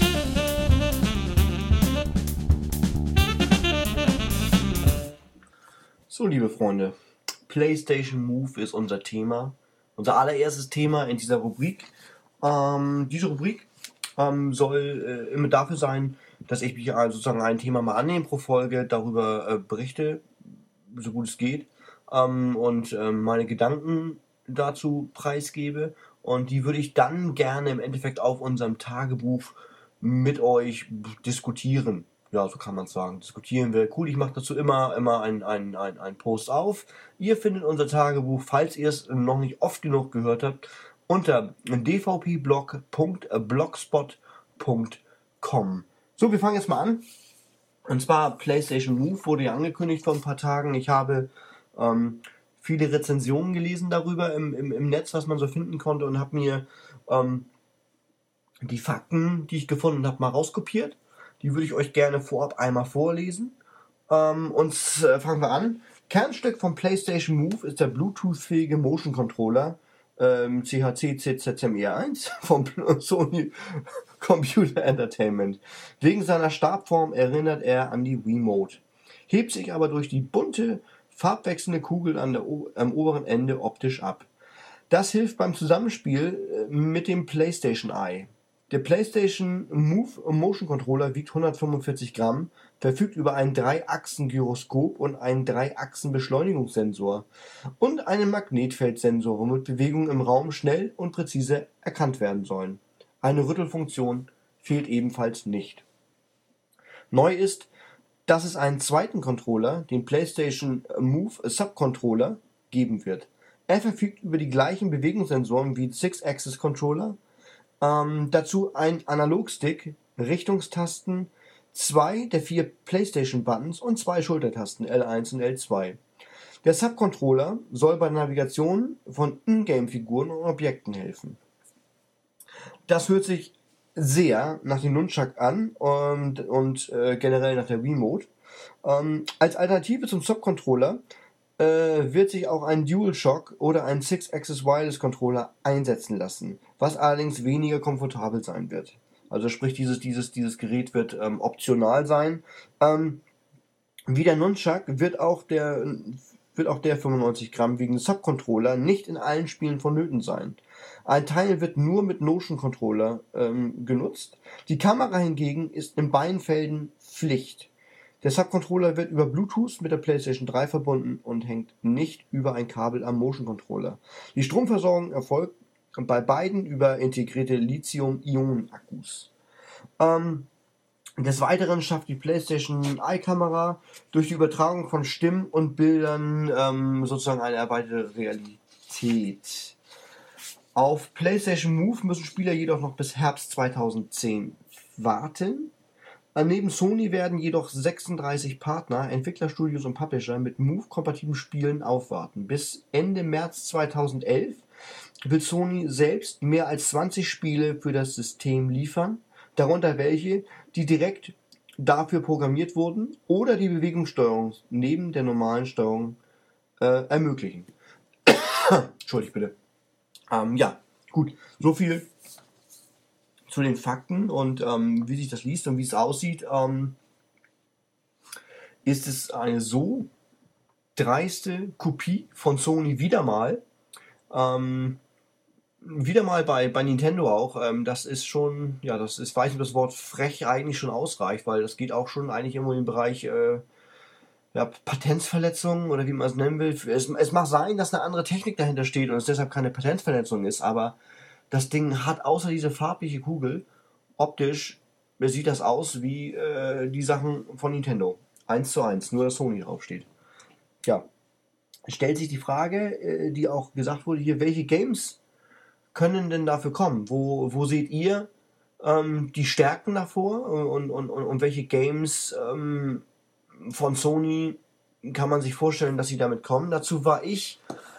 So, liebe Freunde, PlayStation Move ist unser Thema, unser allererstes Thema in dieser Rubrik. Ähm, diese Rubrik ähm, soll äh, immer dafür sein, dass ich mich also sozusagen ein Thema mal annehme pro Folge, darüber äh, berichte, so gut es geht, ähm, und äh, meine Gedanken dazu preisgebe. Und die würde ich dann gerne im Endeffekt auf unserem Tagebuch mit euch diskutieren. Ja, so kann man es sagen. Diskutieren wir. Cool, ich mache dazu immer, immer einen ein, ein, ein Post auf. Ihr findet unser Tagebuch, falls ihr es noch nicht oft genug gehört habt, unter d v p blog punkt blogspot punkt com. So, wir fangen jetzt mal an. Und zwar PlayStation Move wurde ja angekündigt vor ein paar Tagen. Ich habe ähm, viele Rezensionen gelesen darüber im, im, im Netz, was man so finden konnte, und habe mir ähm, die Fakten, die ich gefunden habe, mal rauskopiert. Die würde ich euch gerne vorab einmal vorlesen. Ähm, und äh, fangen wir an. Kernstück vom PlayStation Move ist der Bluetooth-fähige Motion Controller ähm, C H C Z Z M E eins vom Sony Computer Entertainment. Wegen seiner Stabform erinnert er an die Wiimote, hebt sich aber durch die bunte, farbwechselnde Kugel an der, am oberen Ende optisch ab. Das hilft beim Zusammenspiel mit dem PlayStation Eye. Der PlayStation Move Motion Controller wiegt hundertfünfundvierzig Gramm, verfügt über ein Drei-Achsen-Gyroskop und einen Drei-Achsen-Beschleunigungssensor und einen Magnetfeldsensor, womit Bewegungen im Raum schnell und präzise erkannt werden sollen. Eine Rüttelfunktion fehlt ebenfalls nicht. Neu ist, dass es einen zweiten Controller, den PlayStation Move Subcontroller, geben wird. Er verfügt über die gleichen Bewegungssensoren wie Six-Axis-Controller, ähm, dazu ein Analogstick, Richtungstasten, zwei der vier PlayStation-Buttons und zwei Schultertasten L eins und L zwei. Der Subcontroller soll bei der Navigation von Ingame-Figuren und Objekten helfen. Das hört sich sehr nach dem Nunchuck an und, und äh, generell nach der Wiimote. Ähm, als Alternative zum Subcontroller äh, wird sich auch ein DualShock oder ein Six-Axis Wireless Controller einsetzen lassen, was allerdings weniger komfortabel sein wird. Also sprich, dieses, dieses, dieses Gerät wird ähm, optional sein. Ähm, wie der Nunchuck wird auch der, wird auch der fünfundneunzig Gramm wiegende Subcontroller nicht in allen Spielen vonnöten sein. Ein Teil wird nur mit Motion Controller ähm, genutzt. Die Kamera hingegen ist in beiden Fällen Pflicht. Der Subcontroller wird über Bluetooth mit der PlayStation drei verbunden und hängt nicht über ein Kabel am Motion Controller. Die Stromversorgung erfolgt bei beiden über integrierte Lithium-Ionen-Akkus. Ähm, des Weiteren schafft die PlayStation Eye-Kamera durch die Übertragung von Stimmen und Bildern ähm, sozusagen eine erweiterte Realität. Auf PlayStation Move müssen Spieler jedoch noch bis Herbst zweitausendzehn warten. Neben Sony werden jedoch sechsunddreißig Partner, Entwicklerstudios und Publisher mit Move-kompatiblen Spielen aufwarten. Bis Ende März zweitausendelf will Sony selbst mehr als zwanzig Spiele für das System liefern, darunter welche, die direkt dafür programmiert wurden oder die Bewegungssteuerung neben der normalen Steuerung äh, ermöglichen. Entschuldigt bitte. Ähm, ja, gut, so viel zu den Fakten und ähm, wie sich das liest und wie es aussieht. Ähm, ist es eine so dreiste Kopie von Sony wieder mal. Ähm, wieder mal bei, bei Nintendo auch. Ähm, das ist schon, ja, das ist, weiß nicht, ob das Wort frech eigentlich schon ausreicht, weil das geht auch schon eigentlich irgendwo in den Bereich äh, ja, Patentsverletzungen oder wie man es nennen will. Es, es mag sein, dass eine andere Technik dahinter steht und es deshalb keine Patentsverletzung ist, aber das Ding hat außer diese farbliche Kugel optisch sieht das aus wie äh, die Sachen von Nintendo. Eins zu eins, nur dass Sony draufsteht. Ja, stellt sich die Frage, äh, die auch gesagt wurde hier, welche Games können denn dafür kommen? Wo, wo seht ihr ähm, die Stärken davor und, und, und, und welche Games ähm, von Sony kann man sich vorstellen, dass sie damit kommen? Dazu war ich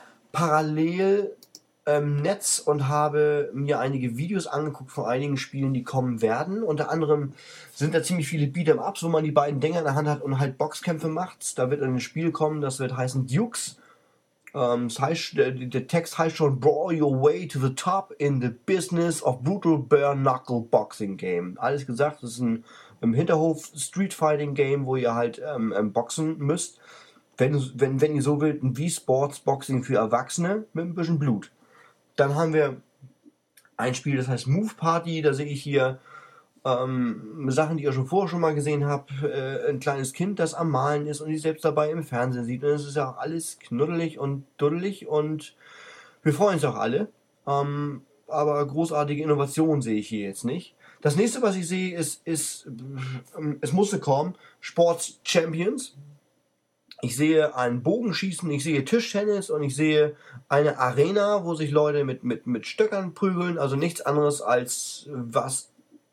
parallel im Netz und habe mir einige Videos angeguckt von einigen Spielen, die kommen werden. Unter anderem sind da ziemlich viele Beat'em-Ups, wo man die beiden Dinger in der Hand hat und halt Boxkämpfe macht. Da wird ein Spiel kommen, das wird heißen Dukes. Ähm, das heißt, der, der Text heißt schon Brawl your way to the top in the business of brutal bare knuckle boxing game. Alles gesagt, das ist ein im Hinterhof Street Fighting Game, wo ihr halt ähm, ähm, boxen müsst. Wenn, wenn, wenn ihr so wollt, ein Wii Sports Boxing für Erwachsene mit ein bisschen Blut. Dann haben wir ein Spiel, das heißt Move Party. Da sehe ich hier ähm, Sachen, die ihr schon vorher schon mal gesehen habt. Äh, ein kleines Kind, das am Malen ist und sich selbst dabei im Fernsehen sieht. Und es ist ja auch alles knuddelig und duddelig und wir freuen uns auch alle. Ähm, aber großartige Innovation sehe ich hier jetzt nicht. Das nächste, was ich sehe, ist, ist ähm, es musste kommen, Sports Champions. Ich sehe ein Bogenschießen, ich sehe Tischtennis und ich sehe eine Arena, wo sich Leute mit, mit, mit Stöckern prügeln. Also nichts anderes als was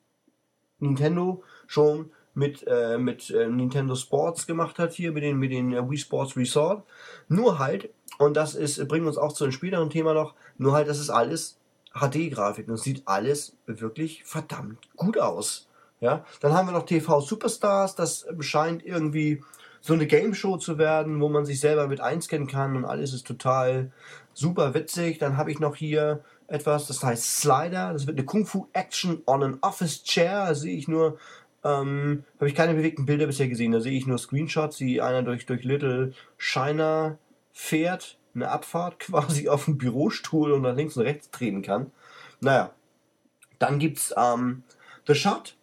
Nintendo schon mit, äh, mit äh, Nintendo Sports gemacht hat hier, mit den, mit den äh, Wii Sports Resort. Nur halt, und das ist, bringt uns auch zu einem späteren Thema noch, nur halt, das ist alles H D-Grafik und es sieht alles wirklich verdammt gut aus. Ja? Dann haben wir noch T V Superstars, das scheint irgendwie so eine Game Show zu werden, wo man sich selber mit einscannen kann und alles ist total super witzig. Dann habe ich noch hier etwas, das heißt Slider. Das wird eine Kung Fu Action on an Office Chair. Da sehe ich nur, ähm, habe ich keine bewegten Bilder bisher gesehen. Da sehe ich nur Screenshots, wie einer durch, durch Little China fährt, eine Abfahrt quasi auf dem Bürostuhl und nach links und rechts drehen kann. Naja, dann gibt's ähm, The Shot.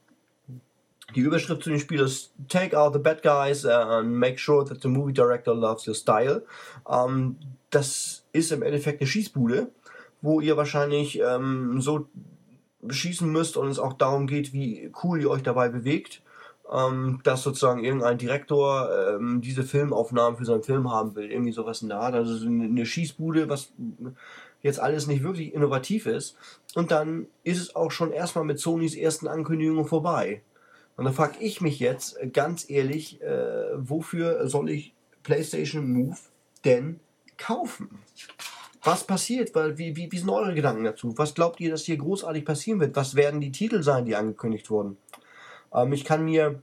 Die Überschrift zu dem Spiel ist Take out the bad guys and make sure that the movie director loves your style. Ähm, das ist im Endeffekt eine Schießbude, wo ihr wahrscheinlich ähm, so schießen müsst und es auch darum geht, wie cool ihr euch dabei bewegt. Ähm, dass sozusagen irgendein Direktor ähm, diese Filmaufnahmen für seinen Film haben will. Irgendwie sowas in der Art. Also so eine, eine Schießbude, was jetzt alles nicht wirklich innovativ ist. Und dann ist es auch schon erstmal mit Sonys ersten Ankündigungen vorbei. Und da frage ich mich jetzt ganz ehrlich, äh, wofür soll ich PlayStation Move denn kaufen? Was passiert? Wie, wie, wie sind eure Gedanken dazu? Was glaubt ihr, dass hier großartig passieren wird? Was werden die Titel sein, die angekündigt wurden? Ähm, ich kann mir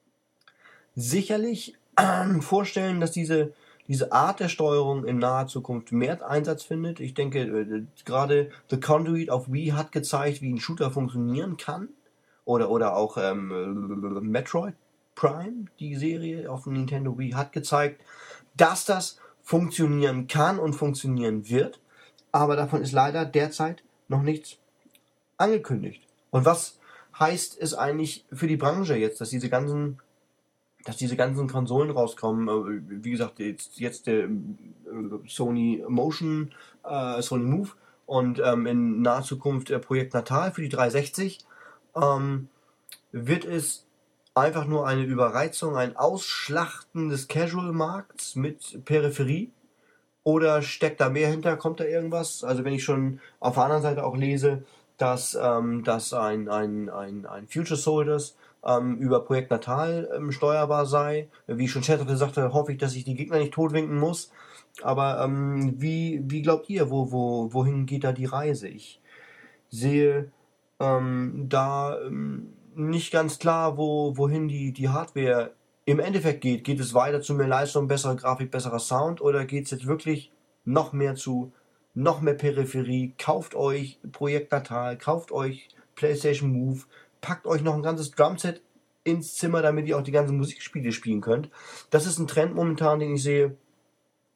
sicherlich äh, vorstellen, dass diese, diese Art der Steuerung in naher Zukunft mehr Einsatz findet. Ich denke, äh, gerade The Conduit auf Wii hat gezeigt, wie ein Shooter funktionieren kann. Oder, oder auch ähm, Metroid Prime, die Serie auf dem Nintendo Wii, hat gezeigt, dass das funktionieren kann und funktionieren wird. Aber davon ist leider derzeit noch nichts angekündigt. Und was heißt es eigentlich für die Branche jetzt, dass diese ganzen, dass diese ganzen Konsolen rauskommen? Wie gesagt, jetzt, jetzt der Sony Motion, äh, Sony Move und ähm, in naher Zukunft äh, Projekt Natal für die dreihundertsechzig. Ähm, wird es einfach nur eine Überreizung, ein Ausschlachten des Casual-Markts mit Peripherie? Oder steckt da mehr hinter? Kommt da irgendwas? Also wenn ich schon auf der anderen Seite auch lese, dass, ähm, dass ein, ein, ein, ein Future Soldiers ähm, über Projekt Natal ähm, steuerbar sei. Wie schon Chat sagte, hoffe ich, dass ich die Gegner nicht totwinken muss. Aber ähm, wie, wie glaubt ihr, wo, wo, wohin geht da die Reise? Ich sehe ähm, da ähm, nicht ganz klar, wo, wohin die, die Hardware im Endeffekt geht. Geht es weiter zu mehr Leistung, bessere Grafik, besserer Sound oder geht es jetzt wirklich noch mehr zu noch mehr Peripherie? Kauft euch Projekt Natal, kauft euch PlayStation Move, packt euch noch ein ganzes Drumset ins Zimmer, damit ihr auch die ganzen Musikspiele spielen könnt. Das ist ein Trend momentan, den ich sehe.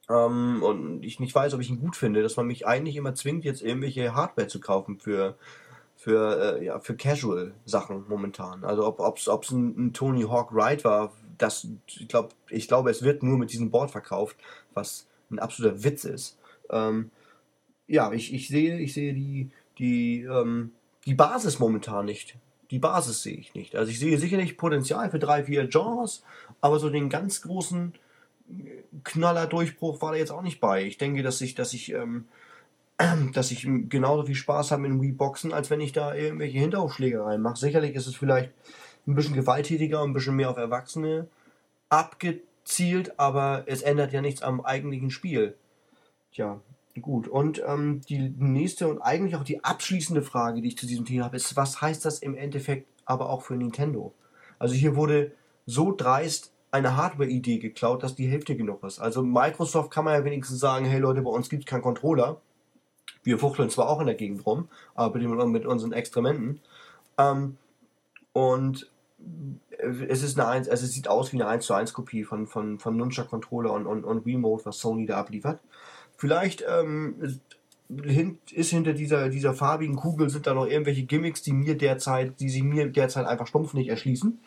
ähm, und ich nicht weiß, ob ich ihn gut finde, dass man mich eigentlich immer zwingt, jetzt irgendwelche Hardware zu kaufen für für, äh, ja, für Casual-Sachen momentan. Also ob ob's, ob's ein, ein Tony Hawk Ride war, das, ich glaube, ich glaube, es wird nur mit diesem Board verkauft, was ein absoluter Witz ist. Ähm, ja, ich, ich sehe, ich sehe die, die, ähm, die Basis momentan nicht. Die Basis sehe ich nicht. Also ich sehe sicherlich Potenzial für drei, vier Genres, aber so den ganz großen Knaller-Durchbruch war da jetzt auch nicht bei. Ich denke, dass ich, dass ich ähm, dass ich genauso viel Spaß habe in Wii-Boxen, als wenn ich da irgendwelche Hinterhofschlägereien mache. Sicherlich ist es vielleicht ein bisschen gewalttätiger und ein bisschen mehr auf Erwachsene abgezielt, aber es ändert ja nichts am eigentlichen Spiel. Tja, gut. Und ähm, die nächste und eigentlich auch die abschließende Frage, die ich zu diesem Thema habe, ist, was heißt das im Endeffekt aber auch für Nintendo? Also hier wurde so dreist eine Hardware-Idee geklaut, dass die Hälfte genug ist. Also Microsoft kann man ja wenigstens sagen, hey Leute, bei uns gibt es keinen Controller. Wir fuchteln zwar auch in der Gegend rum, aber mit unseren Extrementen. Ähm, und es ist eine eins, also es sieht aus wie eine eins zu eins Kopie von, von, von Nunchuck Controller und, und, und Remote, was Sony da abliefert. Vielleicht ähm, ist, ist hinter dieser, dieser farbigen Kugel sind da noch irgendwelche Gimmicks, die mir derzeit, die sich mir derzeit einfach stumpf nicht erschließen.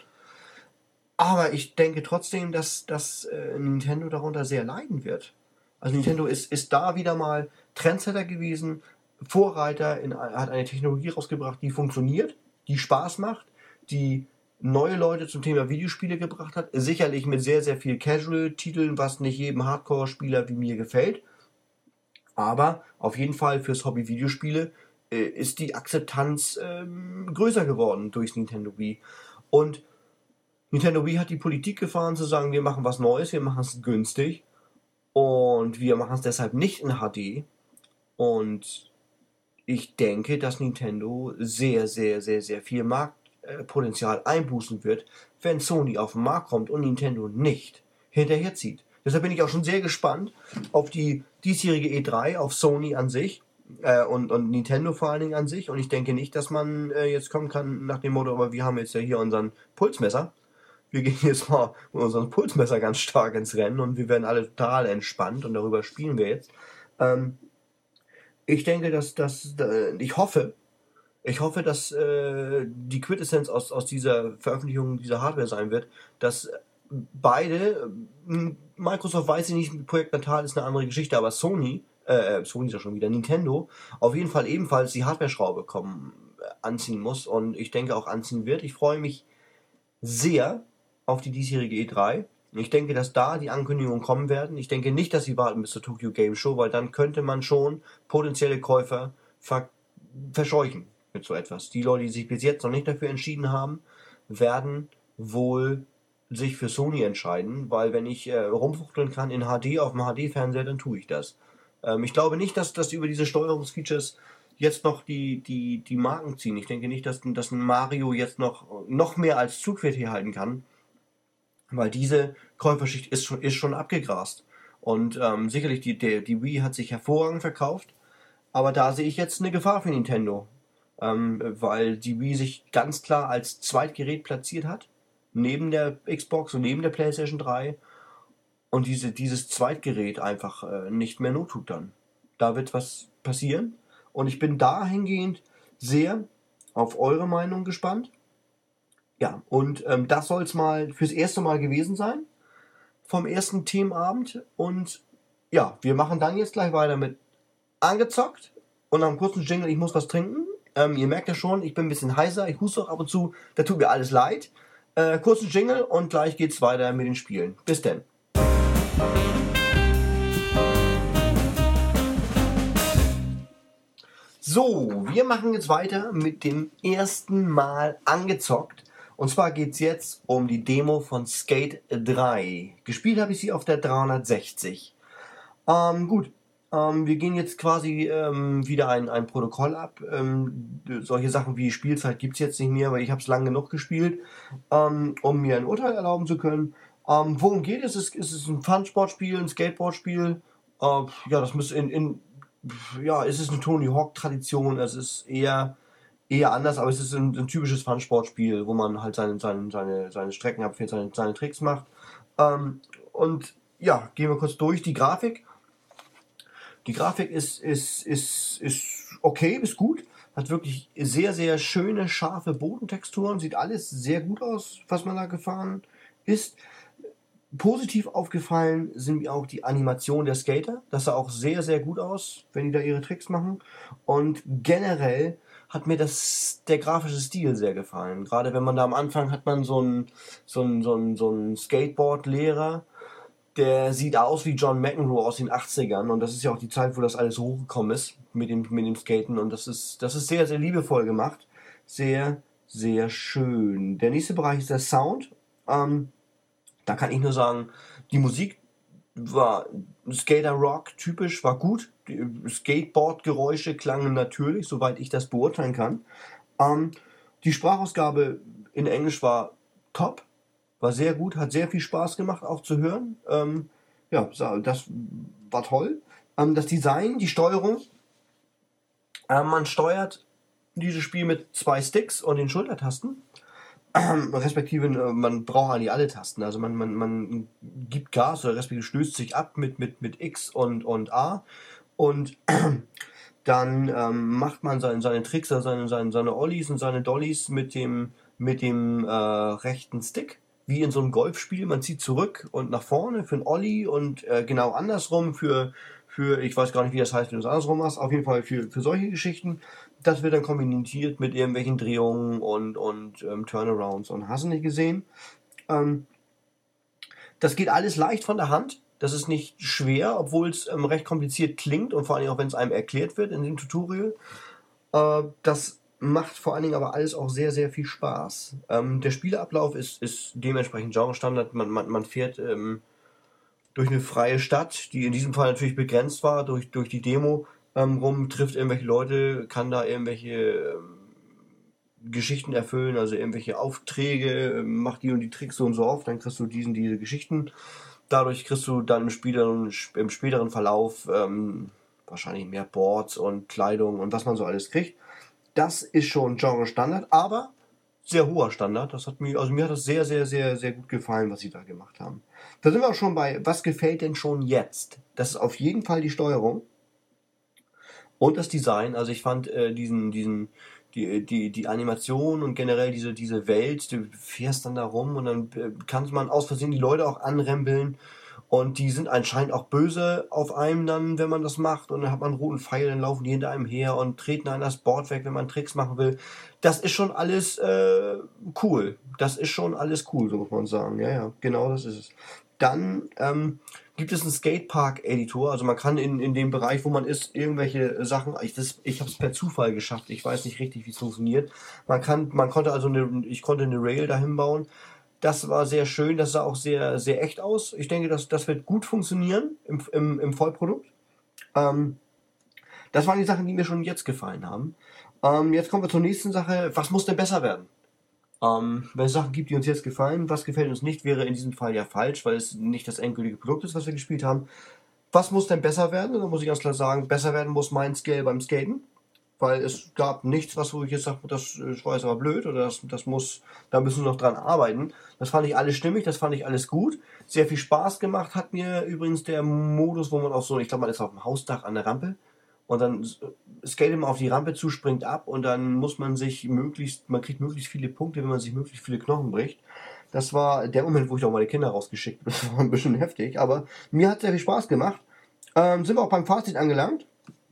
Aber ich denke trotzdem, dass, dass äh, Nintendo darunter sehr leiden wird. Also Nintendo ist, ist da wieder mal Trendsetter gewesen, Vorreiter, in, hat eine Technologie rausgebracht, die funktioniert, die Spaß macht, die neue Leute zum Thema Videospiele gebracht hat. Sicherlich mit sehr, sehr viel Casual-Titeln, was nicht jedem Hardcore-Spieler wie mir gefällt. Aber auf jeden Fall fürs Hobby Videospiele äh, ist die Akzeptanz ähm, größer geworden durchs Nintendo Wii. Und Nintendo Wii hat die Politik gefahren zu sagen, wir machen was Neues, wir machen es günstig und wir machen es deshalb nicht in H D. Und ich denke, dass Nintendo sehr, sehr, sehr, sehr viel Marktpotenzial einbußen wird, wenn Sony auf den Markt kommt und Nintendo nicht hinterherzieht. Deshalb bin ich auch schon sehr gespannt auf die diesjährige E drei, auf Sony an sich äh, und, und Nintendo vor allen Dingen an sich. Und ich denke nicht, dass man äh, jetzt kommen kann nach dem Motto, aber wir haben jetzt ja hier unseren Pulsmesser. Wir gehen jetzt mal mit unserem Pulsmesser ganz stark ins Rennen und wir werden alle total entspannt und darüber spielen wir jetzt. Ähm, ich denke, dass das, äh, ich hoffe, ich hoffe, dass äh, die Quintessenz aus, aus dieser Veröffentlichung dieser Hardware sein wird, dass beide, äh, Microsoft weiß ich nicht, Projekt Natal ist eine andere Geschichte, aber Sony, äh, Sony ist ja schon wieder, Nintendo, auf jeden Fall ebenfalls die Hardware-Schraube kommen, äh, anziehen muss und ich denke auch anziehen wird. Ich freue mich sehr auf die diesjährige E drei. Ich denke, dass da die Ankündigungen kommen werden. Ich denke nicht, dass sie warten bis zur Tokyo Game Show, weil dann könnte man schon potenzielle Käufer ver verscheuchen mit so etwas. Die Leute, die sich bis jetzt noch nicht dafür entschieden haben, werden wohl sich für Sony entscheiden, weil wenn ich äh, rumfuchteln kann in H D auf dem H D-Fernseher, dann tue ich das. Ähm, ich glaube nicht, dass das über diese Steuerungsfeatures jetzt noch die, die, die Marken ziehen. Ich denke nicht, dass, dass ein Mario jetzt noch, noch mehr als Zugpferd hier halten kann, weil diese Käuferschicht ist schon, ist schon abgegrast. Und ähm, sicherlich, die, der, die Wii hat sich hervorragend verkauft, aber da sehe ich jetzt eine Gefahr für Nintendo, ähm, weil die Wii sich ganz klar als Zweitgerät platziert hat, neben der Xbox und neben der PlayStation drei und diese, dieses Zweitgerät einfach äh, nicht mehr not tut dann. Da wird was passieren und ich bin dahingehend sehr auf eure Meinung gespannt. Ja, und ähm, das soll es mal fürs erste Mal gewesen sein vom ersten Themenabend. Und ja, wir machen dann jetzt gleich weiter mit angezockt und nach einem kurzen Jingle, ich muss was trinken. Ähm, ihr merkt ja schon, ich bin ein bisschen heiser, ich huste auch ab und zu, da tut mir alles leid. Äh, kurzen Jingle und gleich geht's weiter mit den Spielen. Bis denn. So, wir machen jetzt weiter mit dem ersten Mal angezockt. Und zwar geht es jetzt um die Demo von Skate drei. Gespielt habe ich sie auf der dreihundertsechzig. Ähm, gut, ähm, wir gehen jetzt quasi ähm, wieder ein, ein Protokoll ab. Ähm, solche Sachen wie Spielzeit gibt es jetzt nicht mehr, weil ich habe es lang genug gespielt, ähm, um mir ein Urteil erlauben zu können. Ähm, worum geht es? Es ist ein Fun-Sportspiel, ein Skateboardspiel. Äh, ja, das muss in, in ja, es ist eine Tony Hawk Tradition, es ist eher eher anders, aber es ist ein, ein typisches Fun-Sportspiel, wo man halt seine, seine, seine, seine Strecken abfährt, seine, seine Tricks macht. Ähm, und ja, gehen wir kurz durch. Die Grafik Die Grafik ist, ist, ist, ist okay, ist gut. Hat wirklich sehr, sehr schöne, scharfe Bodentexturen. Sieht alles sehr gut aus, was man da gefahren ist. Positiv aufgefallen sind mir auch die Animation der Skater. Das sah auch sehr, sehr gut aus, wenn die da ihre Tricks machen. Und generell hat mir das, der grafische Stil sehr gefallen. Gerade wenn man da am Anfang hat man so einen, so einen, so einen, so einen Skateboard-Lehrer, der sieht aus wie John McEnroe aus den achtzigern. Und das ist ja auch die Zeit, wo das alles hochgekommen ist mit dem, mit dem Skaten. Und das ist, das ist sehr, sehr liebevoll gemacht. Sehr, sehr schön. Der nächste Bereich ist der Sound. Ähm, Da kann ich nur sagen, die Musik war Skater-Rock typisch, war gut. Die Skateboard-Geräusche klangen natürlich, soweit ich das beurteilen kann. Ähm, die Sprachausgabe in Englisch war top, war sehr gut, hat sehr viel Spaß gemacht auch zu hören. Ähm, ja, das war toll. Ähm, das Design, die Steuerung. Äh, man steuert dieses Spiel mit zwei Sticks und den Schultertasten. Respektive, man braucht eigentlich alle Tasten. Also man, man, man gibt Gas oder respektive stößt sich ab mit, mit, mit X und, und A und dann ähm, macht man seine, seine Tricks, also seine, seine, seine Ollies und seine Dollies mit dem, mit dem äh, rechten Stick, wie in so einem Golfspiel. Man zieht zurück und nach vorne für ein Ollie und äh, genau andersrum für, für, ich weiß gar nicht, wie das heißt, wenn du es andersrum machst, auf jeden Fall für, für solche Geschichten. Das wird dann kombiniert mit irgendwelchen Drehungen und, und ähm, Turnarounds und hast du nicht gesehen. Ähm, das geht alles leicht von der Hand. Das ist nicht schwer, obwohl es ähm, recht kompliziert klingt und vor allem auch, wenn es einem erklärt wird in dem Tutorial. Äh, das macht vor allen Dingen aber alles auch sehr, sehr viel Spaß. Ähm, der Spieleablauf ist, ist dementsprechend Genre-Standard. Man, man, man fährt ähm, durch eine freie Stadt, die in diesem Fall natürlich begrenzt war, durch, durch die Demo ähm, rum, trifft irgendwelche Leute, kann da irgendwelche ähm, Geschichten erfüllen, also irgendwelche Aufträge, ähm, mach die und die Tricks so und so oft, dann kriegst du diesen, diese Geschichten. Dadurch kriegst du dann im späteren, im späteren Verlauf ähm, wahrscheinlich mehr Boards und Kleidung und was man so alles kriegt. Das ist schon Genre-Standard, aber sehr hoher Standard. Das hat mir, also mir hat das sehr, sehr, sehr, sehr gut gefallen, was sie da gemacht haben. Da sind wir auch schon bei, was gefällt denn schon jetzt? Das ist auf jeden Fall die Steuerung und das Design. Also ich fand äh, diesen, diesen, die, die, die Animation und generell diese, diese Welt, du fährst dann da rum und dann äh, kann man aus Versehen die Leute auch anrempeln. Und die sind anscheinend auch böse auf einem dann, wenn man das macht. Und dann hat man einen roten Pfeil, dann laufen die hinter einem her und treten einen das Board weg, wenn man Tricks machen will. Das ist schon alles äh, cool. Das ist schon alles cool, so muss man sagen. Ja, ja, genau das ist es. Dann ähm, gibt es einen Skatepark-Editor. Also man kann in, in dem Bereich, wo man ist, irgendwelche Sachen, ich, das, ich habe es per Zufall geschafft. Ich weiß nicht richtig, wie es funktioniert. Man kann, man konnte also eine, ich konnte eine Rail dahin bauen. Das war sehr schön, das sah auch sehr, sehr echt aus. Ich denke, das, das wird gut funktionieren im, im, im Vollprodukt. Ähm, das waren die Sachen, die mir schon jetzt gefallen haben. Ähm, jetzt kommen wir zur nächsten Sache. Was muss denn besser werden? Ähm, wenn es Sachen gibt, die uns jetzt gefallen, was gefällt uns nicht, wäre in diesem Fall ja falsch, weil es nicht das endgültige Produkt ist, was wir gespielt haben. Was muss denn besser werden? Da muss ich ganz klar sagen, besser werden muss mein Scale beim Skaten. Weil es gab nichts, was wo ich jetzt sage, das war jetzt aber blöd oder das, das muss, da müssen wir noch dran arbeiten. Das fand ich alles stimmig, das fand ich alles gut. Sehr viel Spaß gemacht hat mir übrigens der Modus, wo man auch so, ich glaube, man ist auf dem Hausdach an der Rampe und dann skatet man auf die Rampe zu, springt ab und dann muss man sich möglichst, man kriegt möglichst viele Punkte, wenn man sich möglichst viele Knochen bricht. Das war der Moment, wo ich auch meine Kinder rausgeschickt habe. Das war ein bisschen heftig, aber mir hat sehr viel Spaß gemacht. Ähm, sind wir auch beim Fazit angelangt.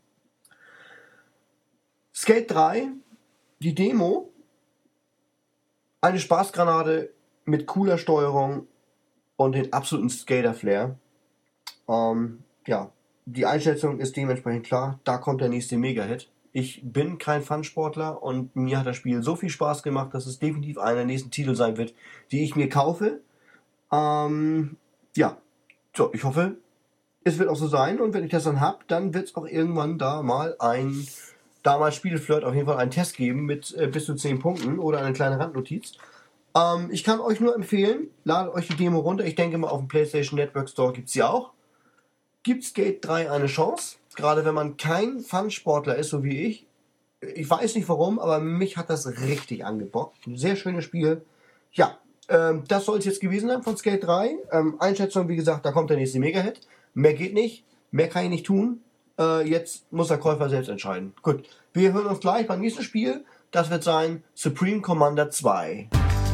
Skate drei, die Demo, eine Spaßgranate mit cooler Steuerung und den absoluten Skater-Flair. Ähm, ja, die Einschätzung ist dementsprechend klar, da kommt der nächste Mega-Hit. Ich bin kein Fun-Sportler und mir hat das Spiel so viel Spaß gemacht, dass es definitiv einer der nächsten Titel sein wird, die ich mir kaufe. Ähm, ja, so, ich hoffe, es wird auch so sein und wenn ich das dann habe, dann wird es auch irgendwann da mal ein damals Spieleflirt auf jeden Fall einen Test geben mit äh, bis zu zehn Punkten oder eine kleine Randnotiz. Ähm, ich kann euch nur empfehlen, ladet euch die Demo runter. Ich denke mal, auf dem PlayStation Network Store gibt es sie auch. Gibt Skate drei eine Chance, gerade wenn man kein Fun-Sportler ist, so wie ich. Ich weiß nicht warum, aber mich hat das richtig angebockt. Ein sehr schönes Spiel. Ja, ähm, das soll es jetzt gewesen sein von Skate drei. Ähm, Einschätzung, wie gesagt, da kommt der nächste Mega-Hit. Mehr geht nicht, mehr kann ich nicht tun. Äh, jetzt muss der Käufer selbst entscheiden. Gut, wir hören uns gleich beim nächsten Spiel. Das wird sein Supreme Commander zwei.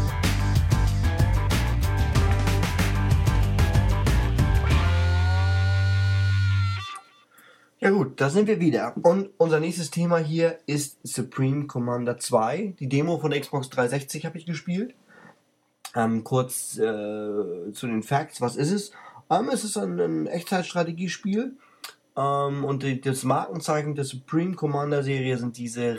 Ja gut, da sind wir wieder. Und unser nächstes Thema hier ist Supreme Commander zwei. Die Demo von der Xbox dreihundertsechzig habe ich gespielt. Ähm, kurz äh, zu den Facts, was ist es? Ähm, es ist ein, ein Echtzeitstrategiespiel. Ähm, und die, das Markenzeichen der Supreme Commander Serie sind diese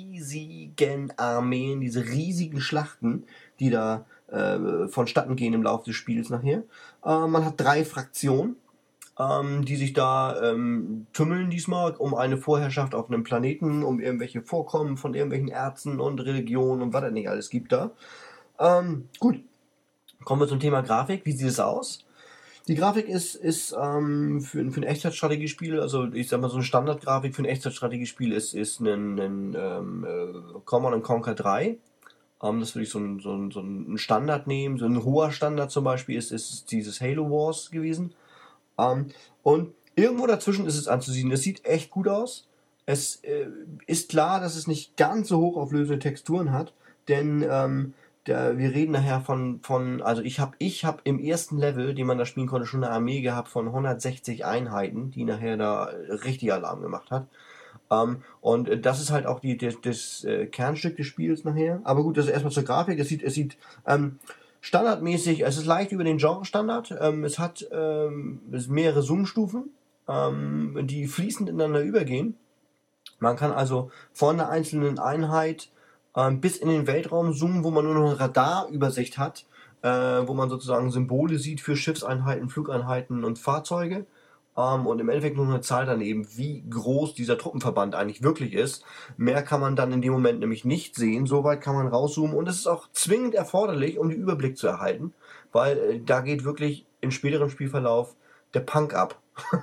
riesigen Armeen, diese riesigen Schlachten, die da äh, vonstatten gehen im Laufe des Spiels nachher. Äh, man hat drei Fraktionen, ähm, die sich da ähm, tümmeln diesmal um eine Vorherrschaft auf einem Planeten, um irgendwelche Vorkommen von irgendwelchen Ärzten und Religionen und was es nicht alles gibt da. Ähm, gut, kommen wir zum Thema Grafik. Wie sieht es aus? Die Grafik ist, ist ähm, für, für ein Echtzeitstrategiespiel, also ich sag mal so eine Standardgrafik für ein Echtzeitstrategiespiel ist, ist ein, ein ähm, äh, Command and Conquer drei. Ähm, das würde ich so ein, so, ein, so ein Standard nehmen. So ein hoher Standard zum Beispiel ist, ist dieses Halo Wars gewesen. Ähm, und irgendwo dazwischen ist es anzusehen. Es sieht echt gut aus. Es äh, ist klar, dass es nicht ganz so hochauflösende Texturen hat, denn ähm, der, wir reden nachher von, von also ich habe ich hab im ersten Level, den man da spielen konnte, schon eine Armee gehabt von hundertsechzig Einheiten, die nachher da richtig Alarm gemacht hat. Ähm, und das ist halt auch die, das, das äh, Kernstück des Spiels nachher. Aber gut, das ist erstmal zur Grafik. Es sieht, es sieht ähm, standardmäßig, es ist leicht über den Genre-Standard. Ähm, es hat ähm, es mehrere Zoom-Stufen, ähm, die fließend ineinander übergehen. Man kann also von einer einzelnen Einheit ähm, bis in den Weltraum zoomen, wo man nur noch eine Radarübersicht hat, äh, wo man sozusagen Symbole sieht für Schiffseinheiten, Flugeinheiten und Fahrzeuge. Ähm, und im Endeffekt nur eine Zahl daneben, wie groß dieser Truppenverband eigentlich wirklich ist. Mehr kann man dann in dem Moment nämlich nicht sehen. So weit kann man rauszoomen. Und es ist auch zwingend erforderlich, um den Überblick zu erhalten, weil äh, da geht wirklich im späteren Spielverlauf der Punk ab.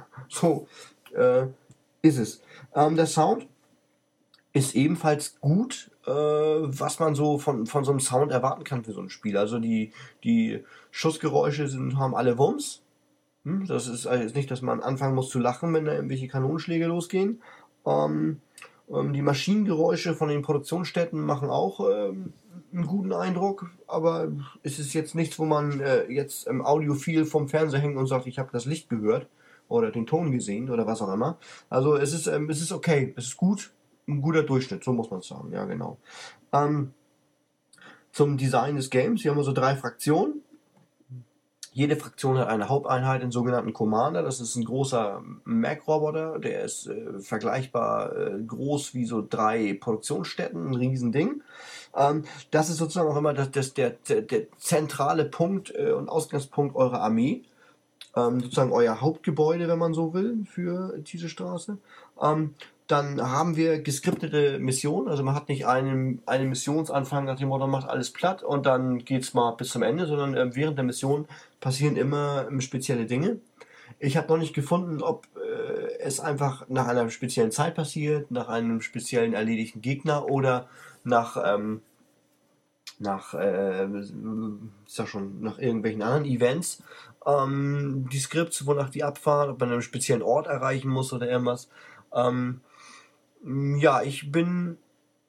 so äh, ist es. Ähm, der Sound ist ebenfalls gut, äh, was man so von, von so einem Sound erwarten kann für so ein Spiel. Also die, die Schussgeräusche sind, haben alle Wumms. Hm, das ist also nicht, dass man anfangen muss zu lachen, wenn da irgendwelche Kanonenschläge losgehen. Ähm, ähm, die Maschinengeräusche von den Produktionsstätten machen auch ähm, einen guten Eindruck, aber es ist jetzt nichts, wo man äh, jetzt im Audiophil vom Fernseher hängt und sagt, ich habe das Licht gehört oder den Ton gesehen oder was auch immer. Also es ist, ähm, es ist okay, es ist gut, ein guter Durchschnitt, so muss man es sagen, ja genau. Ähm, zum Design des Games, hier haben wir so drei Fraktionen. Jede Fraktion hat eine Haupteinheit, den sogenannten Commander. Das ist ein großer Mech-Roboter, der ist äh, vergleichbar äh, groß wie so drei Produktionsstätten, ein Riesending. Ähm, das ist sozusagen auch immer das, das, der, der, der zentrale Punkt äh, und Ausgangspunkt eurer Armee. Ähm, sozusagen euer Hauptgebäude, wenn man so will, für diese Straße. Ähm, dann haben wir geskriptete Missionen, also man hat nicht einen, einen Missionsanfang nach dem Motto, macht alles platt und dann geht's mal bis zum Ende, sondern äh, während der Mission passieren immer ähm, spezielle Dinge. Ich habe noch nicht gefunden, ob äh, es einfach nach einer speziellen Zeit passiert, nach einem speziellen erledigten Gegner oder nach ähm, nach, äh, ist ja schon, nach irgendwelchen anderen Events, ähm, die Skripts, wonach die abfahren, ob man einen speziellen Ort erreichen muss oder irgendwas. Ähm, ja, ich bin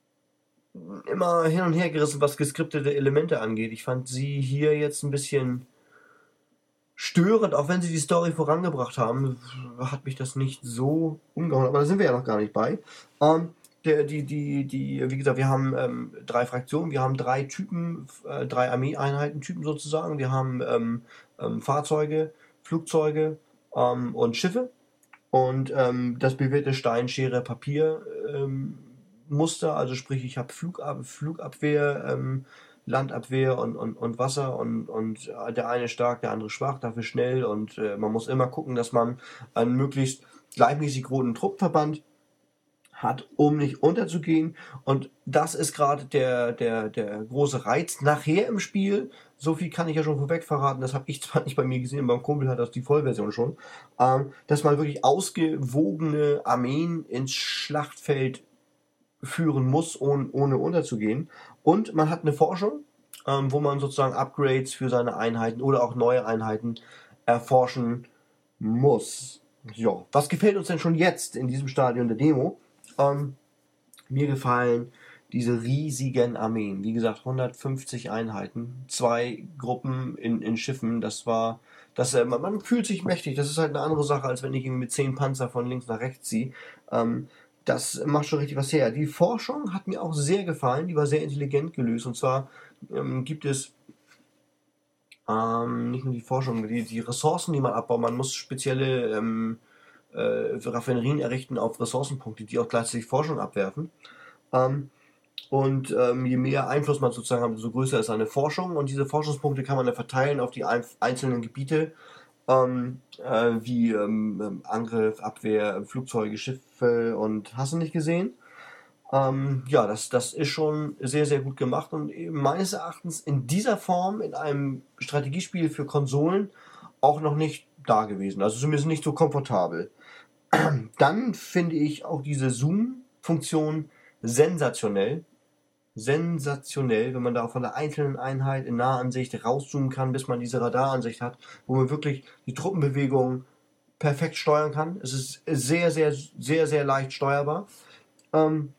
immer hin und her gerissen, was geskriptete Elemente angeht. Ich fand sie hier jetzt ein bisschen störend, auch wenn sie die Story vorangebracht haben, hat mich das nicht so umgehauen. Aber da sind wir ja noch gar nicht bei. Ähm, der, die, die, die, wie gesagt, wir haben ähm, drei Fraktionen, wir haben drei Typen, äh, drei Armeeeinheiten-Typen sozusagen. Wir haben ähm, ähm, Fahrzeuge, Flugzeuge ähm, und Schiffe. Und ähm, das bewährte Stein, Schere, Papier ähm, Muster, also sprich, ich habe Flugab Flugabwehr, ähm, Landabwehr und, und, und Wasser und, und der eine stark, der andere schwach, dafür schnell und äh, man muss immer gucken, dass man einen möglichst gleichmäßig großen Truppenverband hat, um nicht unterzugehen. Und das ist gerade der, der, der große Reiz nachher im Spiel. So viel kann ich ja schon vorweg verraten, das habe ich zwar nicht bei mir gesehen, beim Kumpel hat das die Vollversion schon, ähm, dass man wirklich ausgewogene Armeen ins Schlachtfeld führen muss, ohne, ohne unterzugehen. Und man hat eine Forschung, ähm, wo man sozusagen Upgrades für seine Einheiten oder auch neue Einheiten erforschen muss. Ja, was gefällt uns denn schon jetzt in diesem Stadion der Demo? Ähm, mir gefallen diese riesigen Armeen. Wie gesagt, hundertfünfzig Einheiten, zwei Gruppen in, in Schiffen. Das war, das, äh, man, man fühlt sich mächtig. Das ist halt eine andere Sache, als wenn ich irgendwie mit zehn Panzer von links nach rechts ziehe. Ähm, das macht schon richtig was her. Die Forschung hat mir auch sehr gefallen. Die war sehr intelligent gelöst. Und zwar ähm, gibt es ähm, nicht nur die Forschung, die, die Ressourcen, die man abbaut. Man muss spezielle ähm, äh, Raffinerien errichten auf Ressourcenpunkte, die auch gleichzeitig Forschung abwerfen. Ähm, und ähm, je mehr Einfluss man sozusagen hat, desto größer ist seine Forschung. Und diese Forschungspunkte kann man dann verteilen auf die ein, einzelnen Gebiete, ähm, äh, wie ähm, Angriff, Abwehr, Flugzeuge, Schiffe und hast du nicht gesehen? Ähm, ja, das, das ist schon sehr, sehr gut gemacht und meines Erachtens in dieser Form in einem Strategiespiel für Konsolen auch noch nicht da gewesen. Also zumindest nicht so komfortabel. Dann finde ich auch diese Zoom-Funktion sensationell. Sensationell, wenn man da von der einzelnen Einheit in Nahansicht rauszoomen kann, bis man diese Radaransicht hat, wo man wirklich die Truppenbewegung perfekt steuern kann. Es ist sehr, sehr, sehr, sehr leicht steuerbar. Ähm,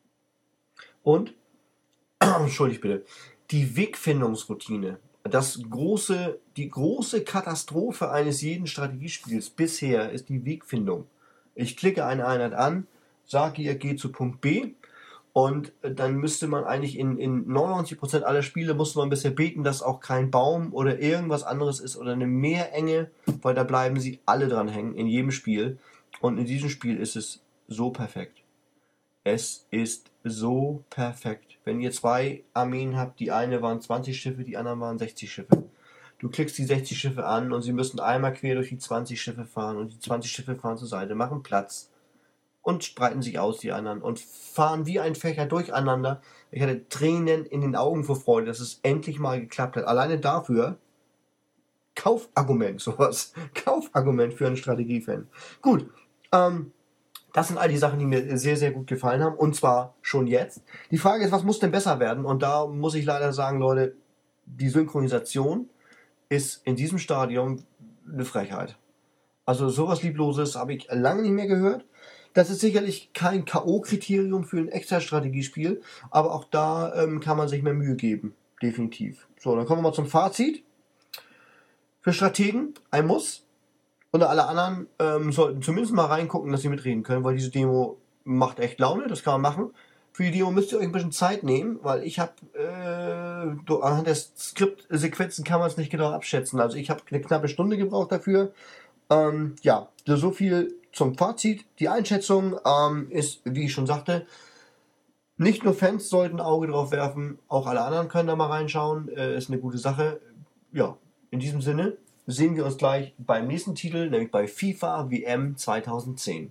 und, entschuldigt bitte, die Wegfindungsroutine, das große, die große Katastrophe eines jeden Strategiespiels bisher ist die Wegfindung. Ich klicke eine Einheit an, sage ihr, geht zu Punkt B und dann müsste man eigentlich in, in neunundneunzig Prozent aller Spiele muss man bisher beten, dass auch kein Baum oder irgendwas anderes ist oder eine Meerenge, weil da bleiben sie alle dran hängen in jedem Spiel. Und in diesem Spiel ist es so perfekt. Es ist so perfekt. Wenn ihr zwei Armeen habt, die eine waren zwanzig Schiffe, die anderen waren sechzig Schiffe. Du klickst die sechzig Schiffe an und sie müssen einmal quer durch die zwanzig Schiffe fahren und die zwanzig Schiffe fahren zur Seite, machen Platz und spreiten sich aus, die anderen, und fahren wie ein Fächer durcheinander. Ich hatte Tränen in den Augen vor Freude, dass es endlich mal geklappt hat. Alleine dafür, Kaufargument, sowas. Kaufargument für einen Strategiefan. Gut, ähm, das sind all die Sachen, die mir sehr, sehr gut gefallen haben. Und zwar schon jetzt. Die Frage ist, was muss denn besser werden? Und da muss ich leider sagen, Leute, die Synchronisation ist in diesem Stadium eine Frechheit. Also sowas Liebloses habe ich lange nicht mehr gehört. Das ist sicherlich kein K O-Kriterium für ein extra Strategiespiel, aber auch da ähm, kann man sich mehr Mühe geben. Definitiv. So, dann kommen wir mal zum Fazit. Für Strategen ein Muss. Und alle anderen ähm, sollten zumindest mal reingucken, dass sie mitreden können, weil diese Demo macht echt Laune, das kann man machen. Für die Demo müsst ihr euch ein bisschen Zeit nehmen, weil ich habe, äh, anhand der Skriptsequenzen kann man es nicht genau abschätzen. Also ich habe eine knappe Stunde gebraucht dafür. Ähm, ja, so viel zum Fazit. Die Einschätzung ähm, ist, wie ich schon sagte, nicht nur Fans sollten ein Auge drauf werfen, auch alle anderen können da mal reinschauen. Äh, ist eine gute Sache. Ja, in diesem Sinne sehen wir uns gleich beim nächsten Titel, nämlich bei FIFA W M zweitausendzehn.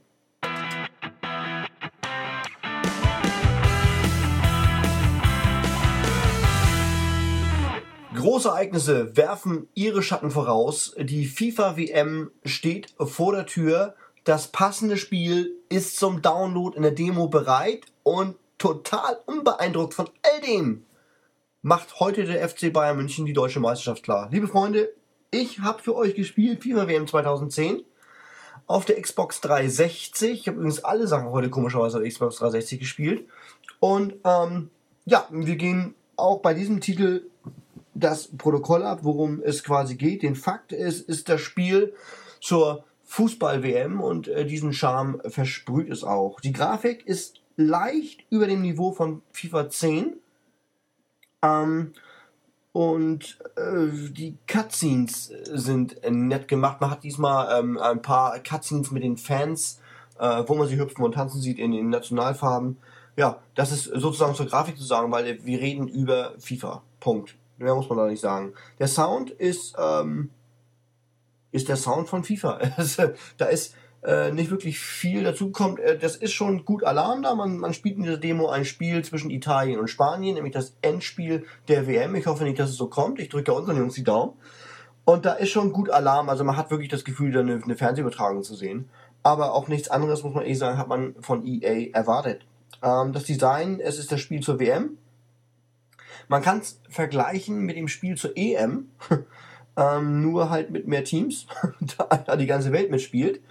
Große Ereignisse werfen ihre Schatten voraus. Die FIFA W M steht vor der Tür. Das passende Spiel ist zum Download in der Demo bereit und total unbeeindruckt von all dem macht heute der F C Bayern München die deutsche Meisterschaft klar. Liebe Freunde, ich habe für euch gespielt FIFA W M zweitausendzehn auf der Xbox dreihundertsechzig. Ich habe übrigens alle Sachen heute komischerweise auf der Xbox dreihundertsechzig gespielt. Und ähm, ja, wir gehen auch bei diesem Titel das Protokoll ab, worum es quasi geht. Den Fakt ist, ist das Spiel zur Fußball-W M und äh, diesen Charme versprüht es auch. Die Grafik ist leicht über dem Niveau von FIFA zehn. Ähm, und äh, die Cutscenes sind nett gemacht. Man hat diesmal ähm, ein paar Cutscenes mit den Fans, äh, wo man sie hüpfen und tanzen sieht in den Nationalfarben. Ja, das ist sozusagen zur Grafik zu sagen, weil wir reden über FIFA. Punkt. Mehr muss man da nicht sagen. Der Sound ist, ähm, ist der Sound von FIFA. Da ist äh, nicht wirklich viel dazu kommt. Äh, das ist schon gut Alarm da. Man, man spielt in dieser Demo ein Spiel zwischen Italien und Spanien, nämlich das Endspiel der W M. Ich hoffe nicht, dass es so kommt. Ich drücke unseren Jungs die Daumen. Und da ist schon gut Alarm. Also man hat wirklich das Gefühl, da eine, eine Fernsehübertragung zu sehen. Aber auch nichts anderes, muss man ehrlich sagen, hat man von E A erwartet. Ähm, das Design, es ist das Spiel zur W M. Man kann es vergleichen mit dem Spiel zur E M, ähm, nur halt mit mehr Teams, da die ganze Welt mitspielt.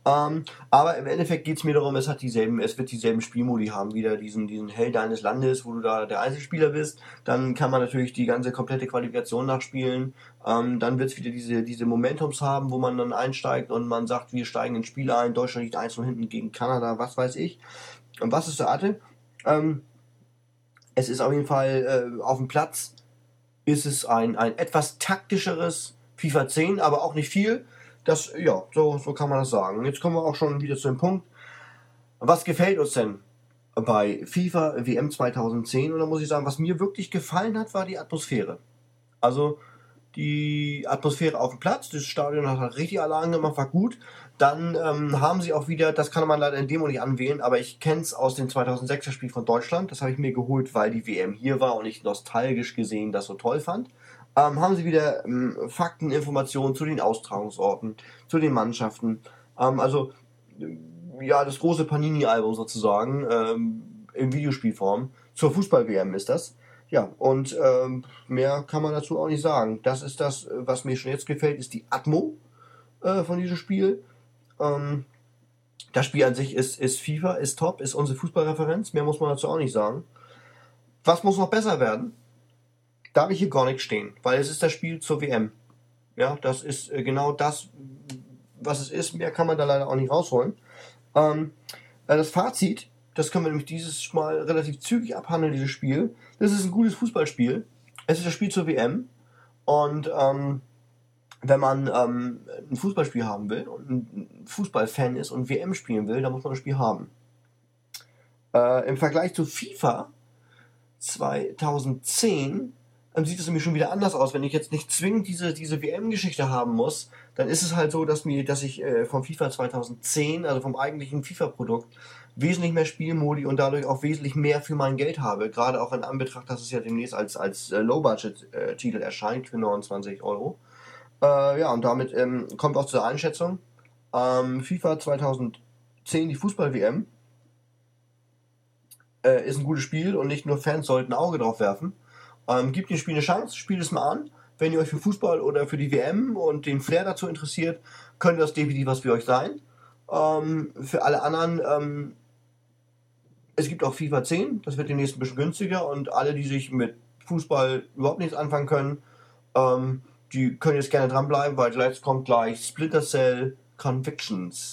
Ähm, aber im Endeffekt geht es mir darum, es hat dieselben, es wird dieselben Spielmodi haben, wieder diesen, diesen Held deines Landes, wo du da der Einzelspieler bist. Dann kann man natürlich die ganze komplette Qualifikation nachspielen. Ähm, dann wird es wieder diese, diese Momentums haben, wo man dann einsteigt und man sagt, wir steigen ins Spiel ein, Deutschland liegt eins von hinten gegen Kanada, was weiß ich. Und was ist der Arte? Ähm, es ist auf jeden Fall äh, auf dem Platz ist es ein, ein etwas taktischeres FIFA zehn, aber auch nicht viel. Das, ja, so, so kann man das sagen. Jetzt kommen wir auch schon wieder zu dem Punkt. Was gefällt uns denn bei FIFA W M zwanzig zehn? Und da muss ich sagen, was mir wirklich gefallen hat, war die Atmosphäre. Also die Atmosphäre auf dem Platz, das Stadion hat halt richtig Alarm gemacht, war gut. Dann ähm, haben sie auch wieder, das kann man leider in Demo nicht anwählen, aber ich kenne es aus dem zweitausendsechser Spiel von Deutschland. Das habe ich mir geholt, weil die W M hier war und ich nostalgisch gesehen das so toll fand. Ähm, haben sie wieder ähm, Fakten, Informationen zu den Austragungsorten, zu den Mannschaften. Ähm, also ja, das große Panini-Album sozusagen, ähm, in Videospielform. Zur Fußball-W M ist das. Ja, und ähm, mehr kann man dazu auch nicht sagen. Das ist das, was mir schon jetzt gefällt, ist die Atmo äh, von diesem Spiel. Ähm, das Spiel an sich ist, ist FIFA, ist top, ist unsere Fußballreferenz. Mehr muss man dazu auch nicht sagen. Was muss noch besser werden? Da habe ich hier gar nichts stehen, weil es ist das Spiel zur W M. Ja, das ist äh, genau das, was es ist. Mehr kann man da leider auch nicht rausholen. Ähm, das Fazit, das können wir nämlich dieses Mal relativ zügig abhandeln, dieses Spiel. Das ist ein gutes Fußballspiel. Es ist das Spiel zur W M. Und ähm, wenn man ähm, ein Fußballspiel haben will und ein Fußballfan ist und W M spielen will, dann muss man das Spiel haben. Äh, Im Vergleich zu FIFA zweitausendzehn ähm, sieht es nämlich schon wieder anders aus. Wenn ich jetzt nicht zwingend diese, diese W M-Geschichte haben muss, dann ist es halt so, dass mir, dass ich äh, vom FIFA zweitausendzehn, also vom eigentlichen FIFA-Produkt, wesentlich mehr Spielmodi und dadurch auch wesentlich mehr für mein Geld habe. Gerade auch in Anbetracht, dass es ja demnächst als, als äh, Low-Budget-Titel erscheint für neunundzwanzig Euro. Äh, ja, und damit ähm, kommt auch zur Einschätzung. Ähm, FIFA zweitausendzehn, die Fußball-W M, äh, ist ein gutes Spiel und nicht nur Fans sollten ein Auge drauf werfen. Ähm, gebt dem Spiel eine Chance, spielt es mal an. Wenn ihr euch für Fußball oder für die W M und den Flair dazu interessiert, könnte das definitiv was für euch sein. Ähm, für alle anderen, ähm, es gibt auch FIFA zehn, das wird demnächst ein bisschen günstiger und alle, die sich mit Fußball überhaupt nichts anfangen können, ähm, die können jetzt gerne dranbleiben, weil jetzt kommt gleich Splinter Cell Convictions.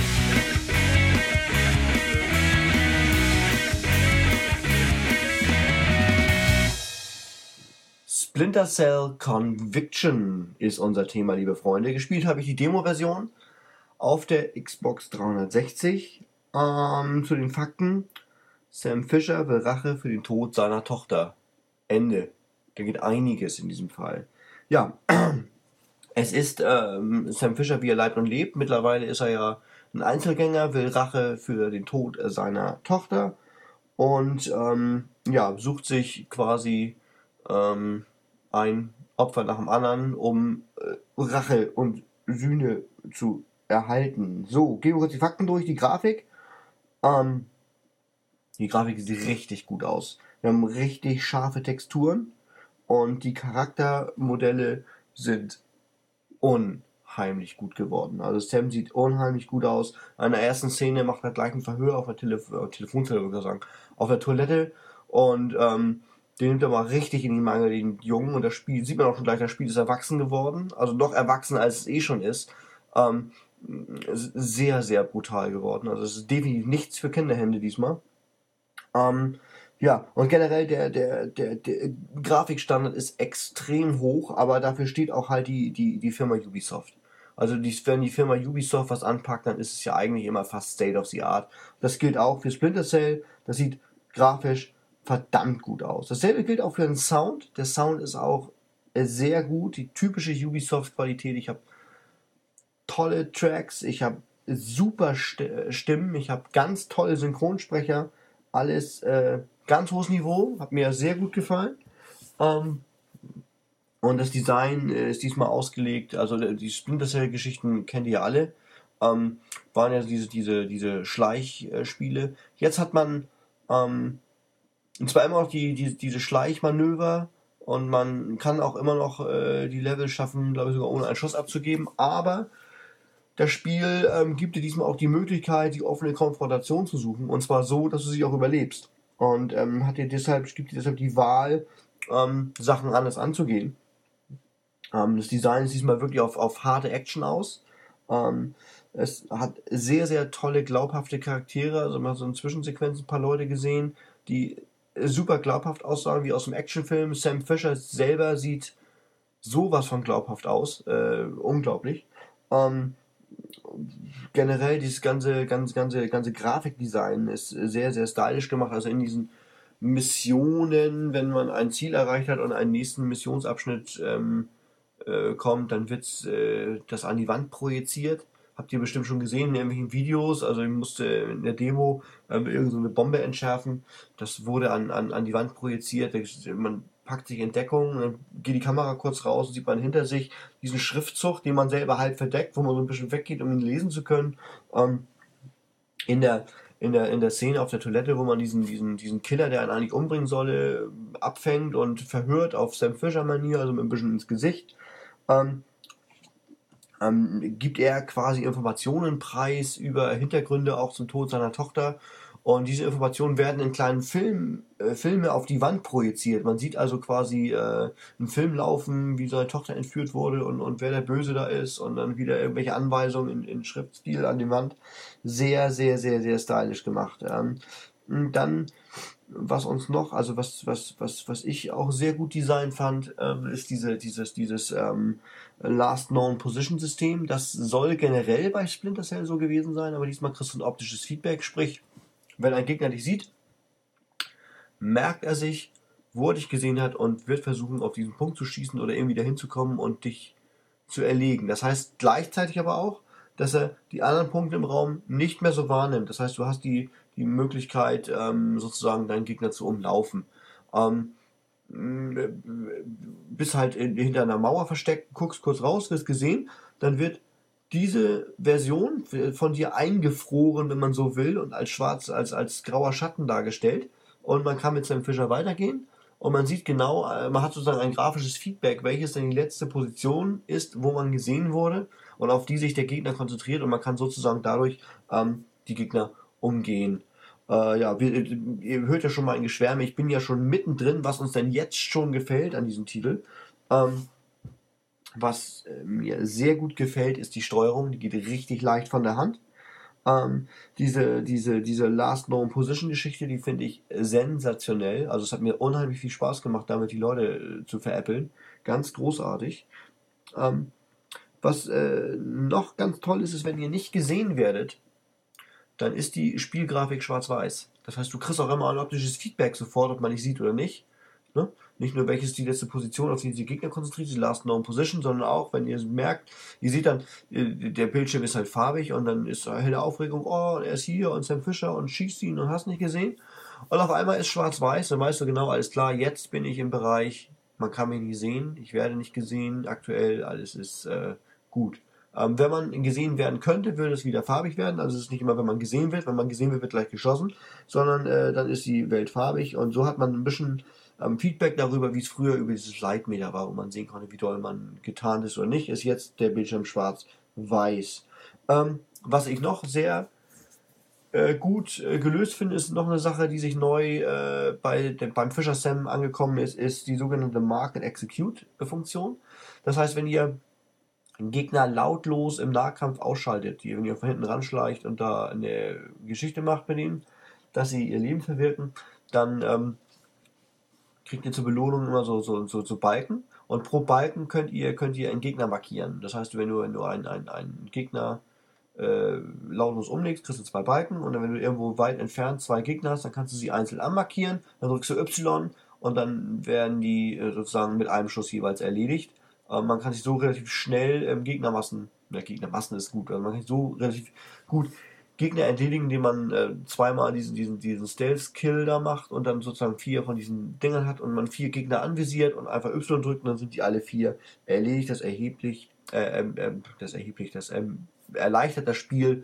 Splinter Cell Conviction ist unser Thema, liebe Freunde. Gespielt habe ich die Demo-Version auf der Xbox dreihundertsechzig. Ähm, zu den Fakten. Sam Fisher will Rache für den Tod seiner Tochter. Ende. Da geht einiges in diesem Fall. Ja, es ist ähm, Sam Fisher, wie er lebt und lebt. Mittlerweile ist er ja ein Einzelgänger, will Rache für den Tod seiner Tochter und ähm, ja, sucht sich quasi ähm, ein Opfer nach dem anderen, um äh, Rache und Sühne zu erhalten. So, gehen wir kurz die Fakten durch. Die Grafik. Ähm, die Grafik sieht richtig gut aus. Wir haben richtig scharfe Texturen und die Charaktermodelle sind unheimlich gut geworden. Also Sam sieht unheimlich gut aus. In der ersten Szene macht er gleich ein Verhör auf der Telef äh, Telefonzelle, würde ich sagen, auf der Toilette und ähm, den nimmt er mal richtig in die Mangel, den Jungen, und das Spiel, sieht man auch schon gleich, das Spiel ist erwachsen geworden, also noch erwachsener als es eh schon ist. Ähm, sehr, sehr brutal geworden. Also es ist definitiv nichts für Kinderhände diesmal. Ähm, ja, und generell der, der, der, der Grafikstandard ist extrem hoch, aber dafür steht auch halt die, die, die Firma Ubisoft. Also die, wenn die Firma Ubisoft was anpackt, dann ist es ja eigentlich immer fast State of the Art. Das gilt auch für Splinter Cell, das sieht grafisch verdammt gut aus. Dasselbe gilt auch für den Sound. Der Sound ist auch sehr gut, die typische Ubisoft-Qualität. Ich habe tolle Tracks, ich habe super St- Stimmen, ich habe ganz tolle Synchronsprecher, alles äh, ganz hohes Niveau, hat mir sehr gut gefallen. Ähm, und das Design äh, ist diesmal ausgelegt, also äh, die Splinter Cell-Geschichten kennt ihr ja alle, ähm, waren ja diese, diese, diese Schleichspiele. Jetzt hat man ähm, zwar immer noch die, die, diese Schleichmanöver und man kann auch immer noch äh, die Level schaffen, glaube ich sogar ohne einen Schuss abzugeben, aber das Spiel ähm, gibt dir diesmal auch die Möglichkeit, die offene Konfrontation zu suchen. Und zwar so, dass du sie auch überlebst. Und ähm, hat dir deshalb, gibt dir deshalb die Wahl, ähm, Sachen anders anzugehen. Ähm, das Design ist diesmal wirklich auf, auf harte Action aus. Ähm, es hat sehr, sehr tolle, glaubhafte Charaktere. Also man hat so in Zwischensequenzen ein paar Leute gesehen, die super glaubhaft aussahen, wie aus dem Actionfilm. Sam Fisher selber sieht sowas von glaubhaft aus. Äh, unglaublich. Ähm, generell dieses ganze, ganze, ganze, ganze Grafikdesign ist sehr, sehr stylisch gemacht. Also in diesen Missionen, wenn man ein Ziel erreicht hat und einen nächsten Missionsabschnitt ähm, äh, kommt, dann wird äh, das an die Wand projiziert. Habt ihr bestimmt schon gesehen in irgendwelchen Videos. Also ich musste in der Demo ähm, irgend so eine Bombe entschärfen. Das wurde an, an, an die Wand projiziert. Man packt sich in Deckung, dann geht die Kamera kurz raus und sieht man hinter sich diesen Schriftzug, den man selber halb verdeckt, wo man so ein bisschen weggeht, um ihn lesen zu können. Ähm, in der in der, in der Szene auf der Toilette, wo man diesen, diesen, diesen Killer, der einen eigentlich umbringen solle, abfängt und verhört auf Sam Fisher-Manier, also mit ein bisschen ins Gesicht. Ähm, ähm, gibt er quasi Informationen preis über Hintergründe auch zum Tod seiner Tochter. Und diese Informationen werden in kleinen Film, äh, Filme auf die Wand projiziert. Man sieht also quasi äh, einen Film laufen, wie seine Tochter entführt wurde und, und wer der Böse da ist und dann wieder irgendwelche Anweisungen in, in Schriftstil an die Wand. Sehr, sehr, sehr, sehr stylisch gemacht. Ähm, dann was uns noch, also was, was, was, was ich auch sehr gut designt fand, ähm, ist diese, dieses, dieses ähm, Last Known Position System. Das soll generell bei Splinter Cell so gewesen sein, aber diesmal kriegst du ein optisches Feedback, sprich, wenn ein Gegner dich sieht, merkt er sich, wo er dich gesehen hat und wird versuchen, auf diesen Punkt zu schießen oder irgendwie dahin zu kommen und dich zu erlegen. Das heißt gleichzeitig aber auch, dass er die anderen Punkte im Raum nicht mehr so wahrnimmt. Das heißt, du hast die, die Möglichkeit, ähm, sozusagen deinen Gegner zu umlaufen. Ähm, bist halt in, hinter einer Mauer versteckt, guckst kurz raus, wirst gesehen, dann wird diese Version von dir eingefroren, wenn man so will, und als schwarz, als, als grauer Schatten dargestellt. Und man kann mit seinem Fischer weitergehen. Und man sieht genau, äh, man hat sozusagen ein grafisches Feedback, welches denn die letzte Position ist, wo man gesehen wurde. Und auf die sich der Gegner konzentriert. Und man kann sozusagen dadurch ähm, die Gegner umgehen. Äh, ja, wir, ihr hört ja schon mal ein Geschwärme. Ich bin ja schon mittendrin, was uns denn jetzt schon gefällt an diesem Titel. Ähm, was äh, mir sehr gut gefällt, ist die Steuerung. Die geht richtig leicht von der Hand. Ähm, diese, diese, diese Last Known Position Geschichte, die finde ich sensationell. Also es hat mir unheimlich viel Spaß gemacht, damit die Leute äh, zu veräppeln. Ganz großartig. Ähm, was äh, noch ganz toll ist, ist, wenn ihr nicht gesehen werdet, dann ist die Spielgrafik schwarz-weiß. Das heißt, du kriegst auch immer ein optisches Feedback sofort, ob man dich sieht oder nicht. Ne? Nicht nur, welches die letzte Position, auf die die Gegner konzentriert, die Last Known Position, sondern auch, wenn ihr merkt, ihr seht dann, äh, der Bildschirm ist halt farbig und dann ist helle Aufregung, oh, er ist hier und Sam Fisher und schießt ihn und hast nicht gesehen. Und auf einmal ist schwarz-weiß, dann weißt du genau, alles klar, jetzt bin ich im Bereich, man kann mich nicht sehen, ich werde nicht gesehen, aktuell, alles ist äh, gut. Ähm, wenn man gesehen werden könnte, würde es wieder farbig werden. Also es ist nicht immer, wenn man gesehen wird, wenn man gesehen wird, wird gleich geschossen, sondern äh, dann ist die Welt farbig und so hat man ein bisschen ähm, Feedback darüber, wie es früher über dieses Leitmeter war, wo man sehen konnte, wie doll man getarnt ist oder nicht, ist jetzt der Bildschirm schwarz-weiß. Ähm, was ich noch sehr äh, gut äh, gelöst finde, ist noch eine Sache, die sich neu äh, bei dem, beim Fisher Sam angekommen ist, ist die sogenannte Mark and Execute Funktion. Das heißt, wenn ihr einen Gegner lautlos im Nahkampf ausschaltet, die irgendwie von hinten ranschleicht und da eine Geschichte macht mit ihnen, dass sie ihr Leben verwirken, dann ähm, kriegt ihr zur Belohnung immer so, so, so, so Balken und pro Balken könnt ihr, könnt ihr einen Gegner markieren. Das heißt, wenn du, wenn du einen, einen, einen Gegner äh, lautlos umlegst, kriegst du zwei Balken und dann, wenn du irgendwo weit entfernt zwei Gegner hast, dann kannst du sie einzeln anmarkieren, dann drückst du Y und dann werden die äh, sozusagen mit einem Schuss jeweils erledigt. Äh, man kann sich so relativ schnell ähm, Gegnermassen, ne, Gegnermassen ist gut, also man kann sich so relativ gut Gegner entledigen, indem man äh, zweimal diesen, diesen, diesen Stealth-Kill da macht und dann sozusagen vier von diesen Dingern hat und man vier Gegner anvisiert und einfach Y drückt und dann sind die alle vier erledigt. Das erheblich, äh, ähm, ähm, das erheblich, das ähm, erleichtert das Spiel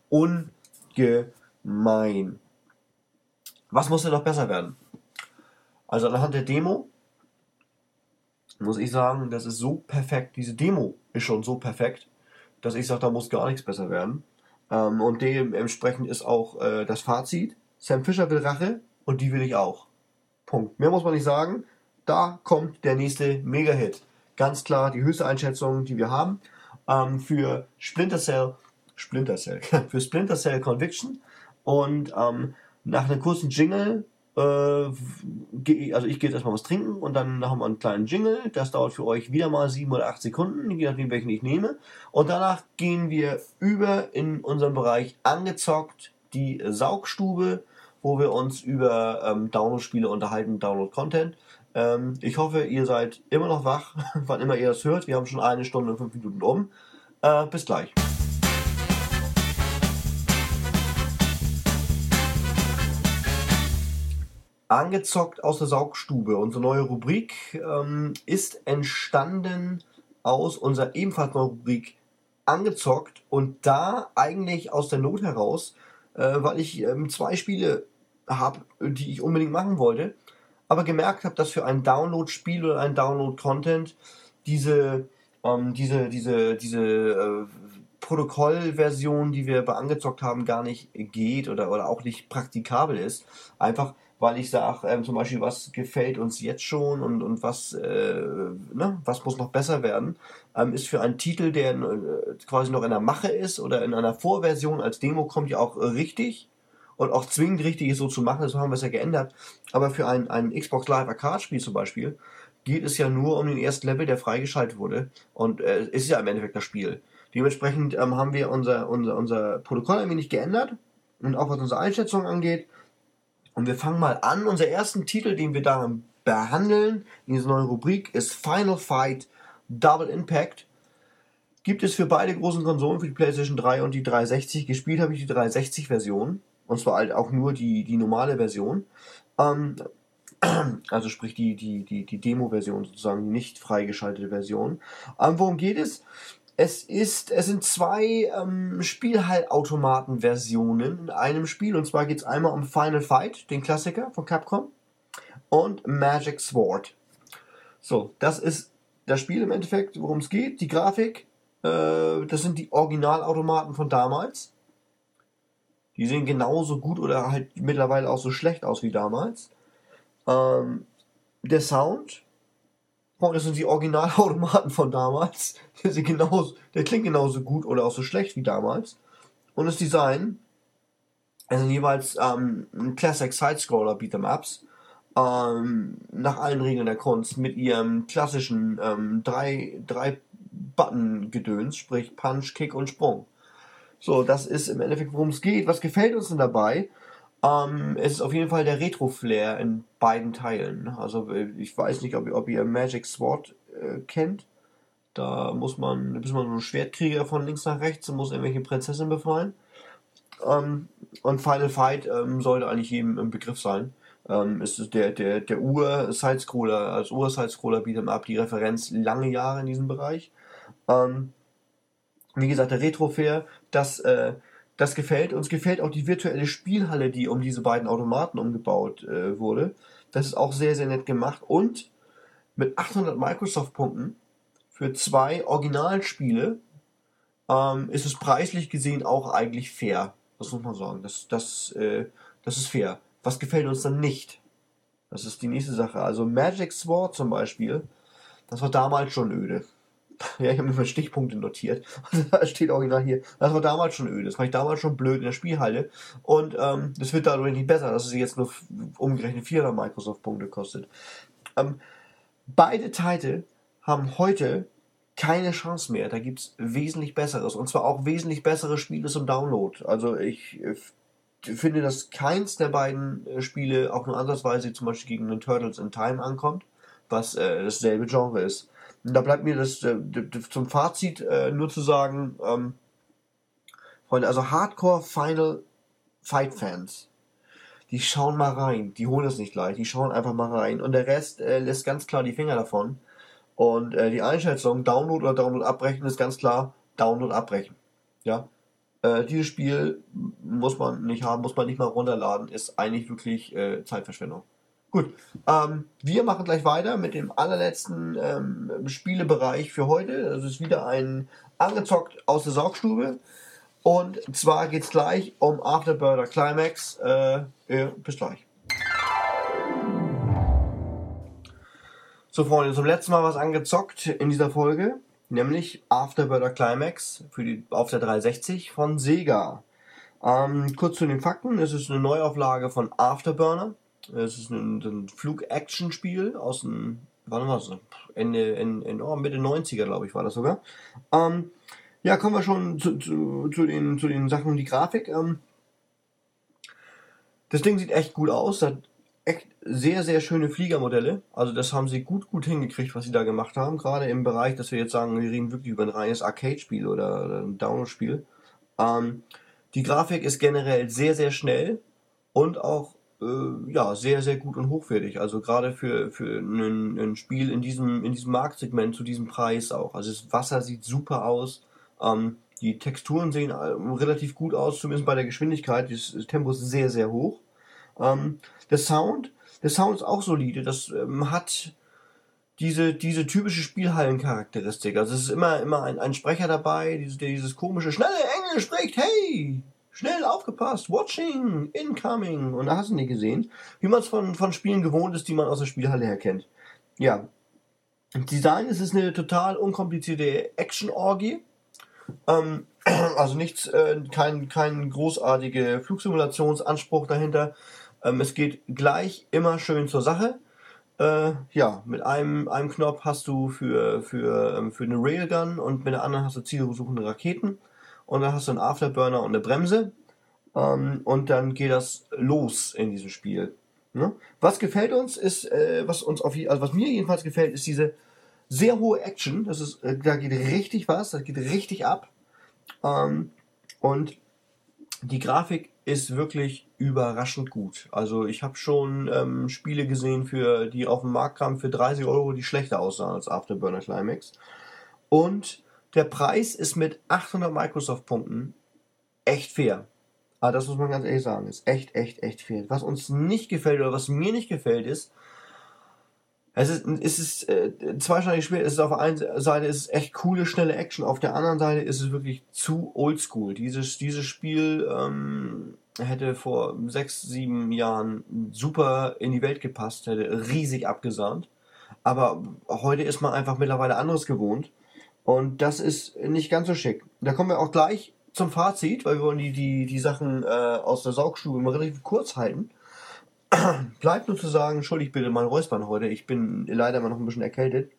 ungemein. Was muss denn noch besser werden? Also anhand der Demo muss ich sagen, das ist so perfekt. Diese Demo ist schon so perfekt. dass ich sage, da muss gar nichts besser werden. Ähm, und dementsprechend ist auch äh, das Fazit, Sam Fisher will Rache und die will ich auch. Punkt. Mehr muss man nicht sagen. Da kommt der nächste Mega-Hit. Ganz klar die höchste Einschätzung, die wir haben. Ähm, für Splinter Cell, Splinter Cell, für Splinter Cell Conviction. Und ähm, nach einem kurzen Jingle, äh, geh, also ich gehe jetzt erstmal was trinken und dann haben wir einen kleinen Jingle. Das dauert für euch wieder mal sieben oder acht Sekunden, je nachdem welchen ich nehme. Und danach gehen wir über in unseren Bereich angezockt, die Saugstube, wo wir uns über ähm, Download-Spiele unterhalten, Download-Content. Ähm, ich hoffe, ihr seid immer noch wach, wann immer ihr das hört. Wir haben schon eine Stunde und fünf Minuten um. Äh, bis gleich. Angezockt aus der Saugstube. Unsere neue Rubrik ähm, ist entstanden aus unserer ebenfalls neuen Rubrik Angezockt und da eigentlich aus der Not heraus, äh, weil ich ähm, zwei Spiele habe, die ich unbedingt machen wollte, aber gemerkt habe, dass für ein Download-Spiel oder ein Download-Content diese, ähm, diese, diese, diese äh, Protokollversion, die wir bei angezockt haben, gar nicht geht oder, oder auch nicht praktikabel ist. Einfach weil ich sage, ähm, zum Beispiel, was gefällt uns jetzt schon und, und was, äh, ne, was muss noch besser werden, ähm, ist für einen Titel, der äh, quasi noch in der Mache ist oder in einer Vorversion als Demo kommt, ja auch äh, richtig und auch zwingend richtig ist, so zu machen, so haben wir es ja geändert. Aber für ein, ein Xbox Live Arcade-Spiel zum Beispiel geht es ja nur um den ersten Level, der freigeschaltet wurde und äh, ist ja im Endeffekt das Spiel. Dementsprechend ähm, haben wir unser, unser, unser Protokoll ein wenig geändert und auch was unsere Einschätzung angeht. Und wir fangen mal an. Unser ersten Titel, den wir da behandeln, in dieser neuen Rubrik, ist Final Fight Double Impact. Gibt es für beide großen Konsolen, für die PlayStation drei und die dreihundertsechzig. Gespielt habe ich die dreihundertsechzig-Version. Und zwar halt auch nur die, die normale Version. Ähm, also sprich die, die, die, die Demo-Version sozusagen, die nicht freigeschaltete Version. Ähm, worum geht es? Es ist, es sind zwei ähm, Spielhallautomaten-Versionen in einem Spiel. Und zwar geht es einmal um Final Fight, den Klassiker von Capcom, und Magic Sword. So, das ist das Spiel im Endeffekt, worum es geht. Die Grafik, äh, das sind die Originalautomaten von damals. Die sehen genauso gut oder halt mittlerweile auch so schlecht aus wie damals. Ähm, der Sound, oh, das sind die Originalautomaten von damals. Der, sind genauso, der klingt genauso gut oder auch so schlecht wie damals. Und das Design, es sind jeweils ähm, Classic Sidescroller Beat'em Ups. Ähm, nach allen Regeln der Kunst mit ihrem klassischen ähm, drei, drei Button-Gedöns, sprich Punch, Kick und Sprung. So, das ist im Endeffekt, worum es geht. Was gefällt uns denn dabei? Ähm, es ist auf jeden Fall der Retro-Flair in beiden Teilen. Also ich weiß nicht, ob, ob ihr Magic Sword äh, kennt. Da muss man, ist man so ein Schwertkrieger von links nach rechts und muss irgendwelche Prinzessinnen befreien. Ähm, und Final Fight ähm, sollte eigentlich jedem im Begriff sein. Ähm, ist der, der, der Ur-Sidescroller, als Ur-Sidescroller Beat'em Up die Referenz lange Jahre in diesem Bereich. Ähm, wie gesagt, der Retro-Fair, das, äh, das gefällt. Uns gefällt auch die virtuelle Spielhalle, die um diese beiden Automaten umgebaut äh, wurde. Das ist auch sehr, sehr nett gemacht. Und mit achthundert Microsoft-Punkten für zwei Originalspiele ähm, ist es preislich gesehen auch eigentlich fair. Das muss man sagen. Das, das, äh, das ist fair. Was gefällt uns dann nicht? Das ist die nächste Sache. Also Magic Sword zum Beispiel, das war damals schon öde. Ja, ich habe mir mal Stichpunkte notiert. Da steht original hier. Das war damals schon öde. Das war ich damals schon blöd in der Spielhalle. Und ähm, das wird dadurch nicht besser, dass es jetzt nur umgerechnet vierhundert Microsoft-Punkte kostet. Ähm, beide Titel haben heute keine Chance mehr. Da gibt es wesentlich Besseres. Und zwar auch wesentlich bessere Spiele zum Download. Also ich äh, finde, dass keins der beiden äh, Spiele auch nur ansatzweise zum Beispiel gegen den Turtles in Time ankommt, was äh, dasselbe Genre ist. Und da bleibt mir das äh, zum Fazit äh, nur zu sagen, ähm, Freunde, also Hardcore Final Fight Fans, die schauen mal rein, die holen es nicht gleich, die schauen einfach mal rein und der Rest äh, lässt ganz klar die Finger davon. Und äh, die Einschätzung, Download oder Download abbrechen, ist ganz klar, Download abbrechen. Ja, äh, dieses Spiel muss man nicht haben, muss man nicht mal runterladen, ist eigentlich wirklich äh, Zeitverschwendung. Gut, ähm, wir machen gleich weiter mit dem allerletzten ähm, Spielebereich für heute. Das ist wieder ein angezockt aus der Saugstube. Und zwar geht es gleich um Afterburner Climax. Äh, äh, bis gleich. So Freunde, zum letzten Mal was angezockt in dieser Folge. Nämlich Afterburner Climax für die, auf der dreihundertsechzig von Sega. Ähm, kurz zu den Fakten. Es ist eine Neuauflage von Afterburner. Es ist ein, ein Flug-Action-Spiel aus dem, wann war das? Ende, in, in, oh, Mitte neunziger, glaube ich, war das sogar. Ähm, ja, kommen wir schon zu, zu, zu, den, zu den Sachen, die Grafik. Ähm, das Ding sieht echt gut aus. Hat echt sehr, sehr schöne Fliegermodelle. Also das haben sie gut, gut hingekriegt, was sie da gemacht haben. Gerade im Bereich, dass wir jetzt sagen, wir reden wirklich über ein reines Arcade-Spiel oder, oder ein Download-Spiel. Ähm, die Grafik ist generell sehr, sehr schnell und auch äh, ja, sehr, sehr gut und hochwertig. Also gerade für, für ein, ein Spiel in diesem, in diesem Marktsegment zu diesem Preis auch. Also das Wasser sieht super aus. Ähm, die Texturen sehen äh, relativ gut aus, zumindest bei der Geschwindigkeit. Das, das Tempo ist sehr, sehr hoch. Ähm, der Sound, der Sound ist auch solide. Das ähm, hat diese, diese typische Spielhallencharakteristik. Also es ist immer, immer ein, ein Sprecher dabei, dieses, der dieses komische, schnelle Englisch spricht, hey, schnell aufgepasst, watching, incoming, und da hast du nicht gesehen, wie man es von, von Spielen gewohnt ist, die man aus der Spielhalle her kennt. Ja. Design, es ist eine total unkomplizierte Action-Orgie. Ähm, also nichts, äh, kein, kein großartiger Flugsimulationsanspruch dahinter. Ähm, es geht gleich immer schön zur Sache. Äh, ja, mit einem, einem Knopf hast du für, für, ähm, für eine Railgun und mit der anderen hast du zielsuchende Raketen. Und dann hast du einen Afterburner und eine Bremse. Ähm, und dann geht das los in diesem Spiel. Ne? Was gefällt uns ist, äh, was uns auf, also was mir jedenfalls gefällt, ist diese sehr hohe Action. Das ist, äh, da geht richtig was, das geht richtig ab. Ähm, und die Grafik ist wirklich überraschend gut. Also ich habe schon ähm, Spiele gesehen, für die auf den Markt kamen für dreißig Euro, die schlechter aussahen als Afterburner Climax. Und der Preis ist mit achthundert Microsoft-Punkten echt fair. Aber das muss man ganz ehrlich sagen, ist echt, echt, echt fair. Was uns nicht gefällt oder was mir nicht gefällt ist, es ist, es ist äh, zweischneidig schwer. Es ist auf der einen Seite ist es echt coole, schnelle Action. Auf der anderen Seite ist es wirklich zu oldschool. Dieses, dieses Spiel ähm, hätte vor sechs, sieben Jahren super in die Welt gepasst, hätte riesig abgesahnt. Aber heute ist man einfach mittlerweile anderes gewohnt. Und das ist nicht ganz so schick. Da kommen wir auch gleich zum Fazit, weil wir wollen die, die, die Sachen äh, aus der Saugstube immer relativ kurz halten. Bleibt nur zu sagen, entschuldigt bitte mein Räuspern heute, ich bin leider immer noch ein bisschen erkältet.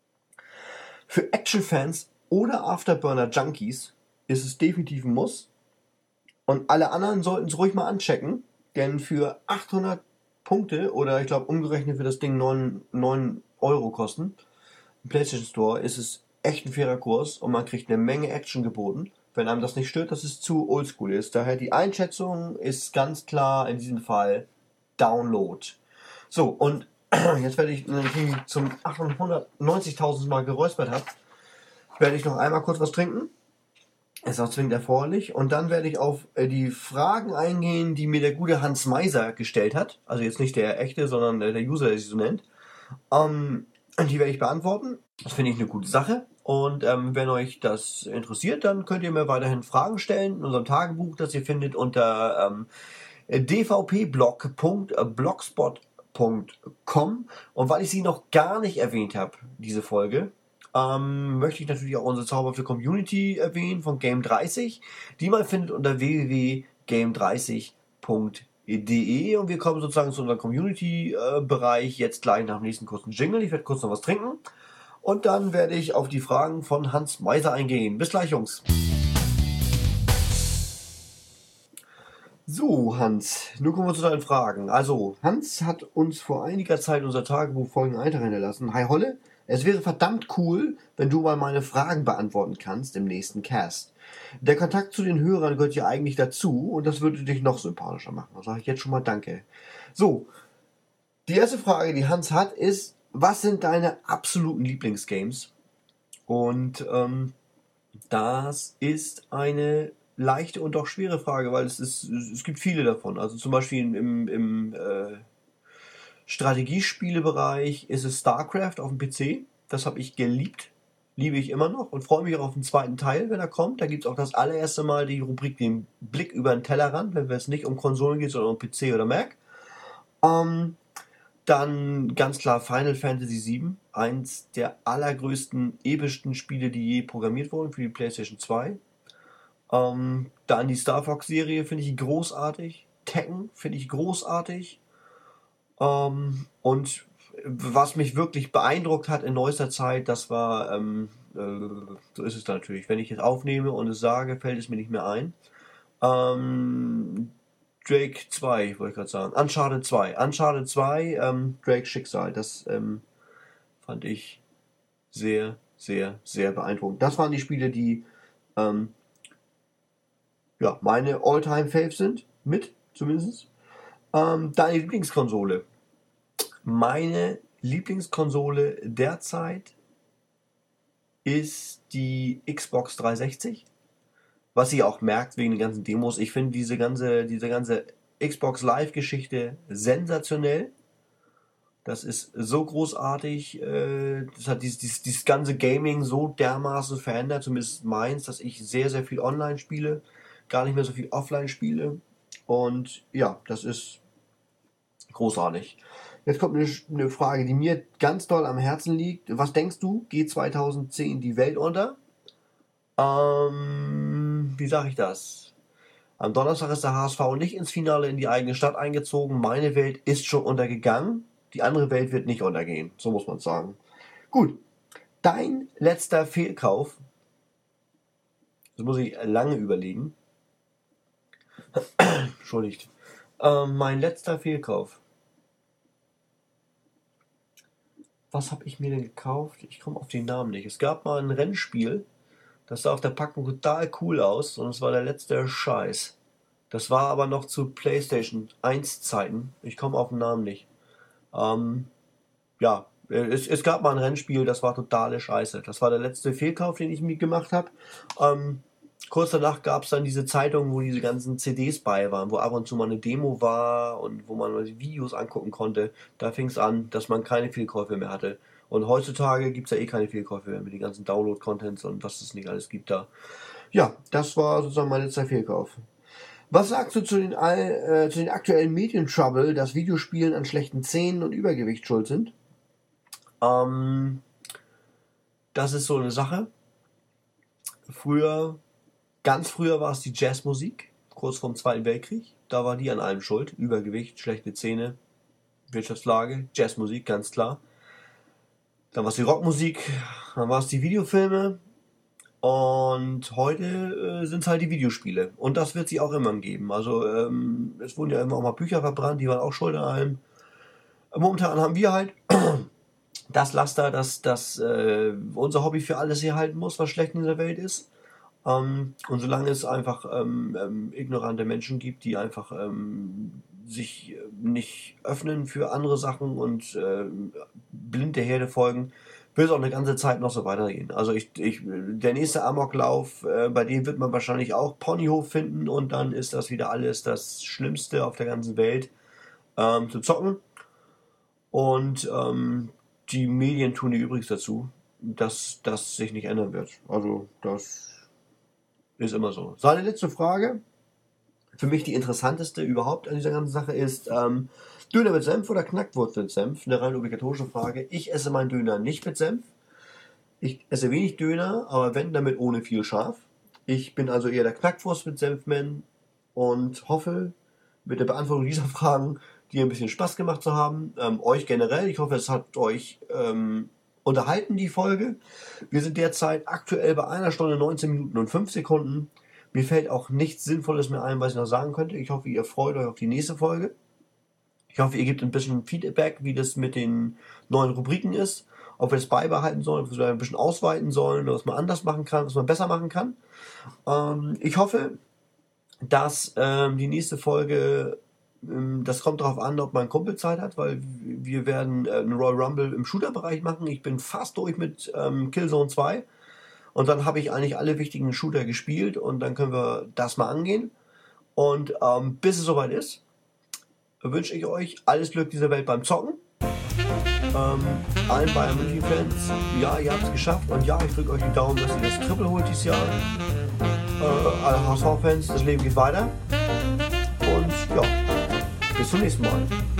Für Action-Fans oder Afterburner-Junkies ist es definitiv ein Muss. Und alle anderen sollten es ruhig mal anchecken, denn für achthundert Punkte, oder ich glaube umgerechnet wird das Ding neun Euro kosten, im PlayStation Store, ist es echt ein fairer Kurs und man kriegt eine Menge Action geboten. Wenn einem das nicht stört, dass es zu oldschool ist. Daher die Einschätzung ist ganz klar in diesem Fall Download. So, und jetzt werde ich, wenn ich zum achthundertneunzigtausend Mal geräuspert habe, werde ich noch einmal kurz was trinken. Ist auch zwingend erforderlich. Und dann werde ich auf die Fragen eingehen, die mir der gute Hans Meiser gestellt hat. Also jetzt nicht der echte, sondern der User, der sich so nennt. Ähm, und die werde ich beantworten. Das finde ich eine gute Sache. Und ähm, wenn euch das interessiert, dann könnt ihr mir weiterhin Fragen stellen in unserem Tagebuch, das ihr findet unter ähm, d v p blog punkt blogspot punkt com. Und weil ich sie noch gar nicht erwähnt habe, diese Folge, ähm, möchte ich natürlich auch unsere zauberhafte Community erwähnen von Game dreißig, die man findet unter w w w punkt game dreißig punkt de. Und wir kommen sozusagen zu unserem Community-Bereich jetzt gleich nach dem nächsten kurzen Jingle. Ich werde kurz noch was trinken und dann werde ich auf die Fragen von Hans Meiser eingehen. Bis gleich, Jungs. So, Hans, nun kommen wir zu deinen Fragen. Also, Hans hat uns vor einiger Zeit unser Tagebuch folgenden Eintrag hinterlassen. Hi Holle, es wäre verdammt cool, wenn du mal meine Fragen beantworten kannst im nächsten Cast. Der Kontakt zu den Hörern gehört ja eigentlich dazu und das würde dich noch sympathischer machen. Da sage ich jetzt schon mal Danke. So, die erste Frage, die Hans hat, ist, was sind deine absoluten Lieblingsgames? Und ähm, das ist eine leichte und auch schwere Frage, weil es ist, es gibt viele davon. Also zum Beispiel im, im äh, Strategiespielebereich ist es StarCraft auf dem P C. Das habe ich geliebt. Liebe ich immer noch und freue mich auch auf den zweiten Teil, wenn er kommt. Da gibt es auch das allererste Mal die Rubrik den Blick über den Tellerrand, wenn es nicht um Konsolen geht, sondern um P C oder Mac. Ähm, dann ganz klar Final Fantasy sieben, eins der allergrößten, epischsten Spiele, die je programmiert wurden für die PlayStation zwei. Ähm, dann die Star Fox-Serie finde ich großartig. Tekken finde ich großartig. Ähm, und was mich wirklich beeindruckt hat in neuester Zeit, das war, ähm, äh, so ist es natürlich, wenn ich es aufnehme und es sage, fällt es mir nicht mehr ein. Ähm, Drake zwei, wollte ich gerade sagen. Uncharted zwei. Uncharted zwei, ähm, Drakes Schicksal. Das ähm, fand ich sehr, sehr, sehr beeindruckend. Das waren die Spiele, die ähm, ja, meine All-Time-Faves sind. Mit, zumindest. Ähm, deine Lieblingskonsole. Meine Lieblingskonsole derzeit ist die Xbox dreihundertsechzig. Was ihr auch merkt wegen den ganzen Demos. Ich finde diese ganze, diese ganze Xbox Live-Geschichte sensationell. Das ist so großartig. äh, Das hat dieses, dieses, dieses ganze Gaming so dermaßen verändert, zumindest meins, dass ich sehr, sehr viel online spiele, gar nicht mehr so viel offline spiele. Und ja, das ist großartig. Jetzt kommt eine, eine Frage, die mir ganz doll am Herzen liegt. Was denkst du, geht zwanzig zehn die Welt unter? Ähm, wie sage ich das? Am Donnerstag ist der H S V nicht ins Finale in die eigene Stadt eingezogen. Meine Welt ist schon untergegangen. Die andere Welt wird nicht untergehen. So muss man sagen. Gut. Dein letzter Fehlkauf. Das muss ich lange überlegen. Entschuldigt. Ähm, mein letzter Fehlkauf. Was habe ich mir denn gekauft? Ich komme auf den Namen nicht. Es gab mal ein Rennspiel. Das sah auf der Packung total cool aus. Und es war der letzte Scheiß. Das war aber noch zu PlayStation eins Zeiten. Ich komme auf den Namen nicht. Ähm, ja, es, es gab mal ein Rennspiel, das war totale Scheiße. Das war der letzte Fehlkauf, den ich mir gemacht habe. Ähm, kurz danach gab es dann diese Zeitung, wo diese ganzen C Ds bei waren, wo ab und zu mal eine Demo war und wo man mal die Videos angucken konnte. Da fing es an, dass man keine Fehlkäufe mehr hatte. Und heutzutage gibt es ja eh keine Fehlkäufe mehr mit den ganzen Download-Contents und was es nicht alles gibt da. Ja, das war sozusagen mein letzter Fehlkauf. Was sagst du zu den, all, äh, zu den aktuellen Medien-Trouble, dass Videospielen an schlechten Zähnen und Übergewicht schuld sind? Ähm, das ist so eine Sache. Früher, ganz früher war es die Jazzmusik, kurz vorm Zweiten Weltkrieg. Da war die an allem schuld. Übergewicht, schlechte Zähne, Wirtschaftslage, Jazzmusik, ganz klar. Dann war es die Rockmusik, dann war es die Videofilme. Und heute äh, sind es halt die Videospiele. Und das wird sie auch immer geben. Also ähm, es wurden ja immer auch mal Bücher verbrannt, die waren auch schuld an allem. Momentan haben wir halt das Laster, dass, dass äh, unser Hobby für alles hier halten muss, was schlecht in dieser Welt ist. Ähm, und solange es einfach ähm, ähm, ignorante Menschen gibt, die einfach ähm, sich nicht öffnen für andere Sachen und äh, blind der Herde folgen, wird es auch eine ganze Zeit noch so weitergehen. Also ich, ich, der nächste Amoklauf, äh, bei dem wird man wahrscheinlich auch Ponyhof finden und dann ist das wieder alles das Schlimmste auf der ganzen Welt ähm, zu zocken. Und ähm, die Medien tun ihr Übriges dazu, dass das sich nicht ändern wird. Also das ist immer so. Seine letzte Frage, für mich die interessanteste überhaupt an dieser ganzen Sache ist, ähm, Döner mit Senf oder Knackwurst mit Senf? Eine rein obligatorische Frage. Ich esse meinen Döner nicht mit Senf. Ich esse wenig Döner, aber wenn, damit ohne viel Schaf. Ich bin also eher der Knackwurst mit Senfman und hoffe, mit der Beantwortung dieser Fragen dir ein bisschen Spaß gemacht zu haben. Ähm, euch generell. Ich hoffe, es hat euch ähm, unterhalten, die Folge. Wir sind derzeit aktuell bei einer Stunde neunzehn Minuten und fünf Sekunden. Mir fällt auch nichts Sinnvolles mehr ein, was ich noch sagen könnte. Ich hoffe, ihr freut euch auf die nächste Folge. Ich hoffe, ihr gebt ein bisschen Feedback, wie das mit den neuen Rubriken ist. Ob wir es beibehalten sollen, ob wir es ein bisschen ausweiten sollen, was man anders machen kann, was man besser machen kann. Ähm, ich hoffe, dass ähm, die nächste Folge, ähm, das kommt darauf an, ob mein Kumpel Zeit hat, weil wir werden äh, einen Royal Rumble im Shooter-Bereich machen. Ich bin fast durch mit ähm, Killzone zwei und dann habe ich eigentlich alle wichtigen Shooter gespielt und dann können wir das mal angehen. Und ähm, bis es soweit ist, wünsche ich euch alles Glück dieser Welt beim Zocken. Ähm, allen Bayern München-Fans, ja, ihr habt es geschafft und ja, ich drücke euch die Daumen, dass ihr das Triple holt dieses Jahr. Äh, alle H S V-Fans, das Leben geht weiter und ja, bis zum nächsten Mal.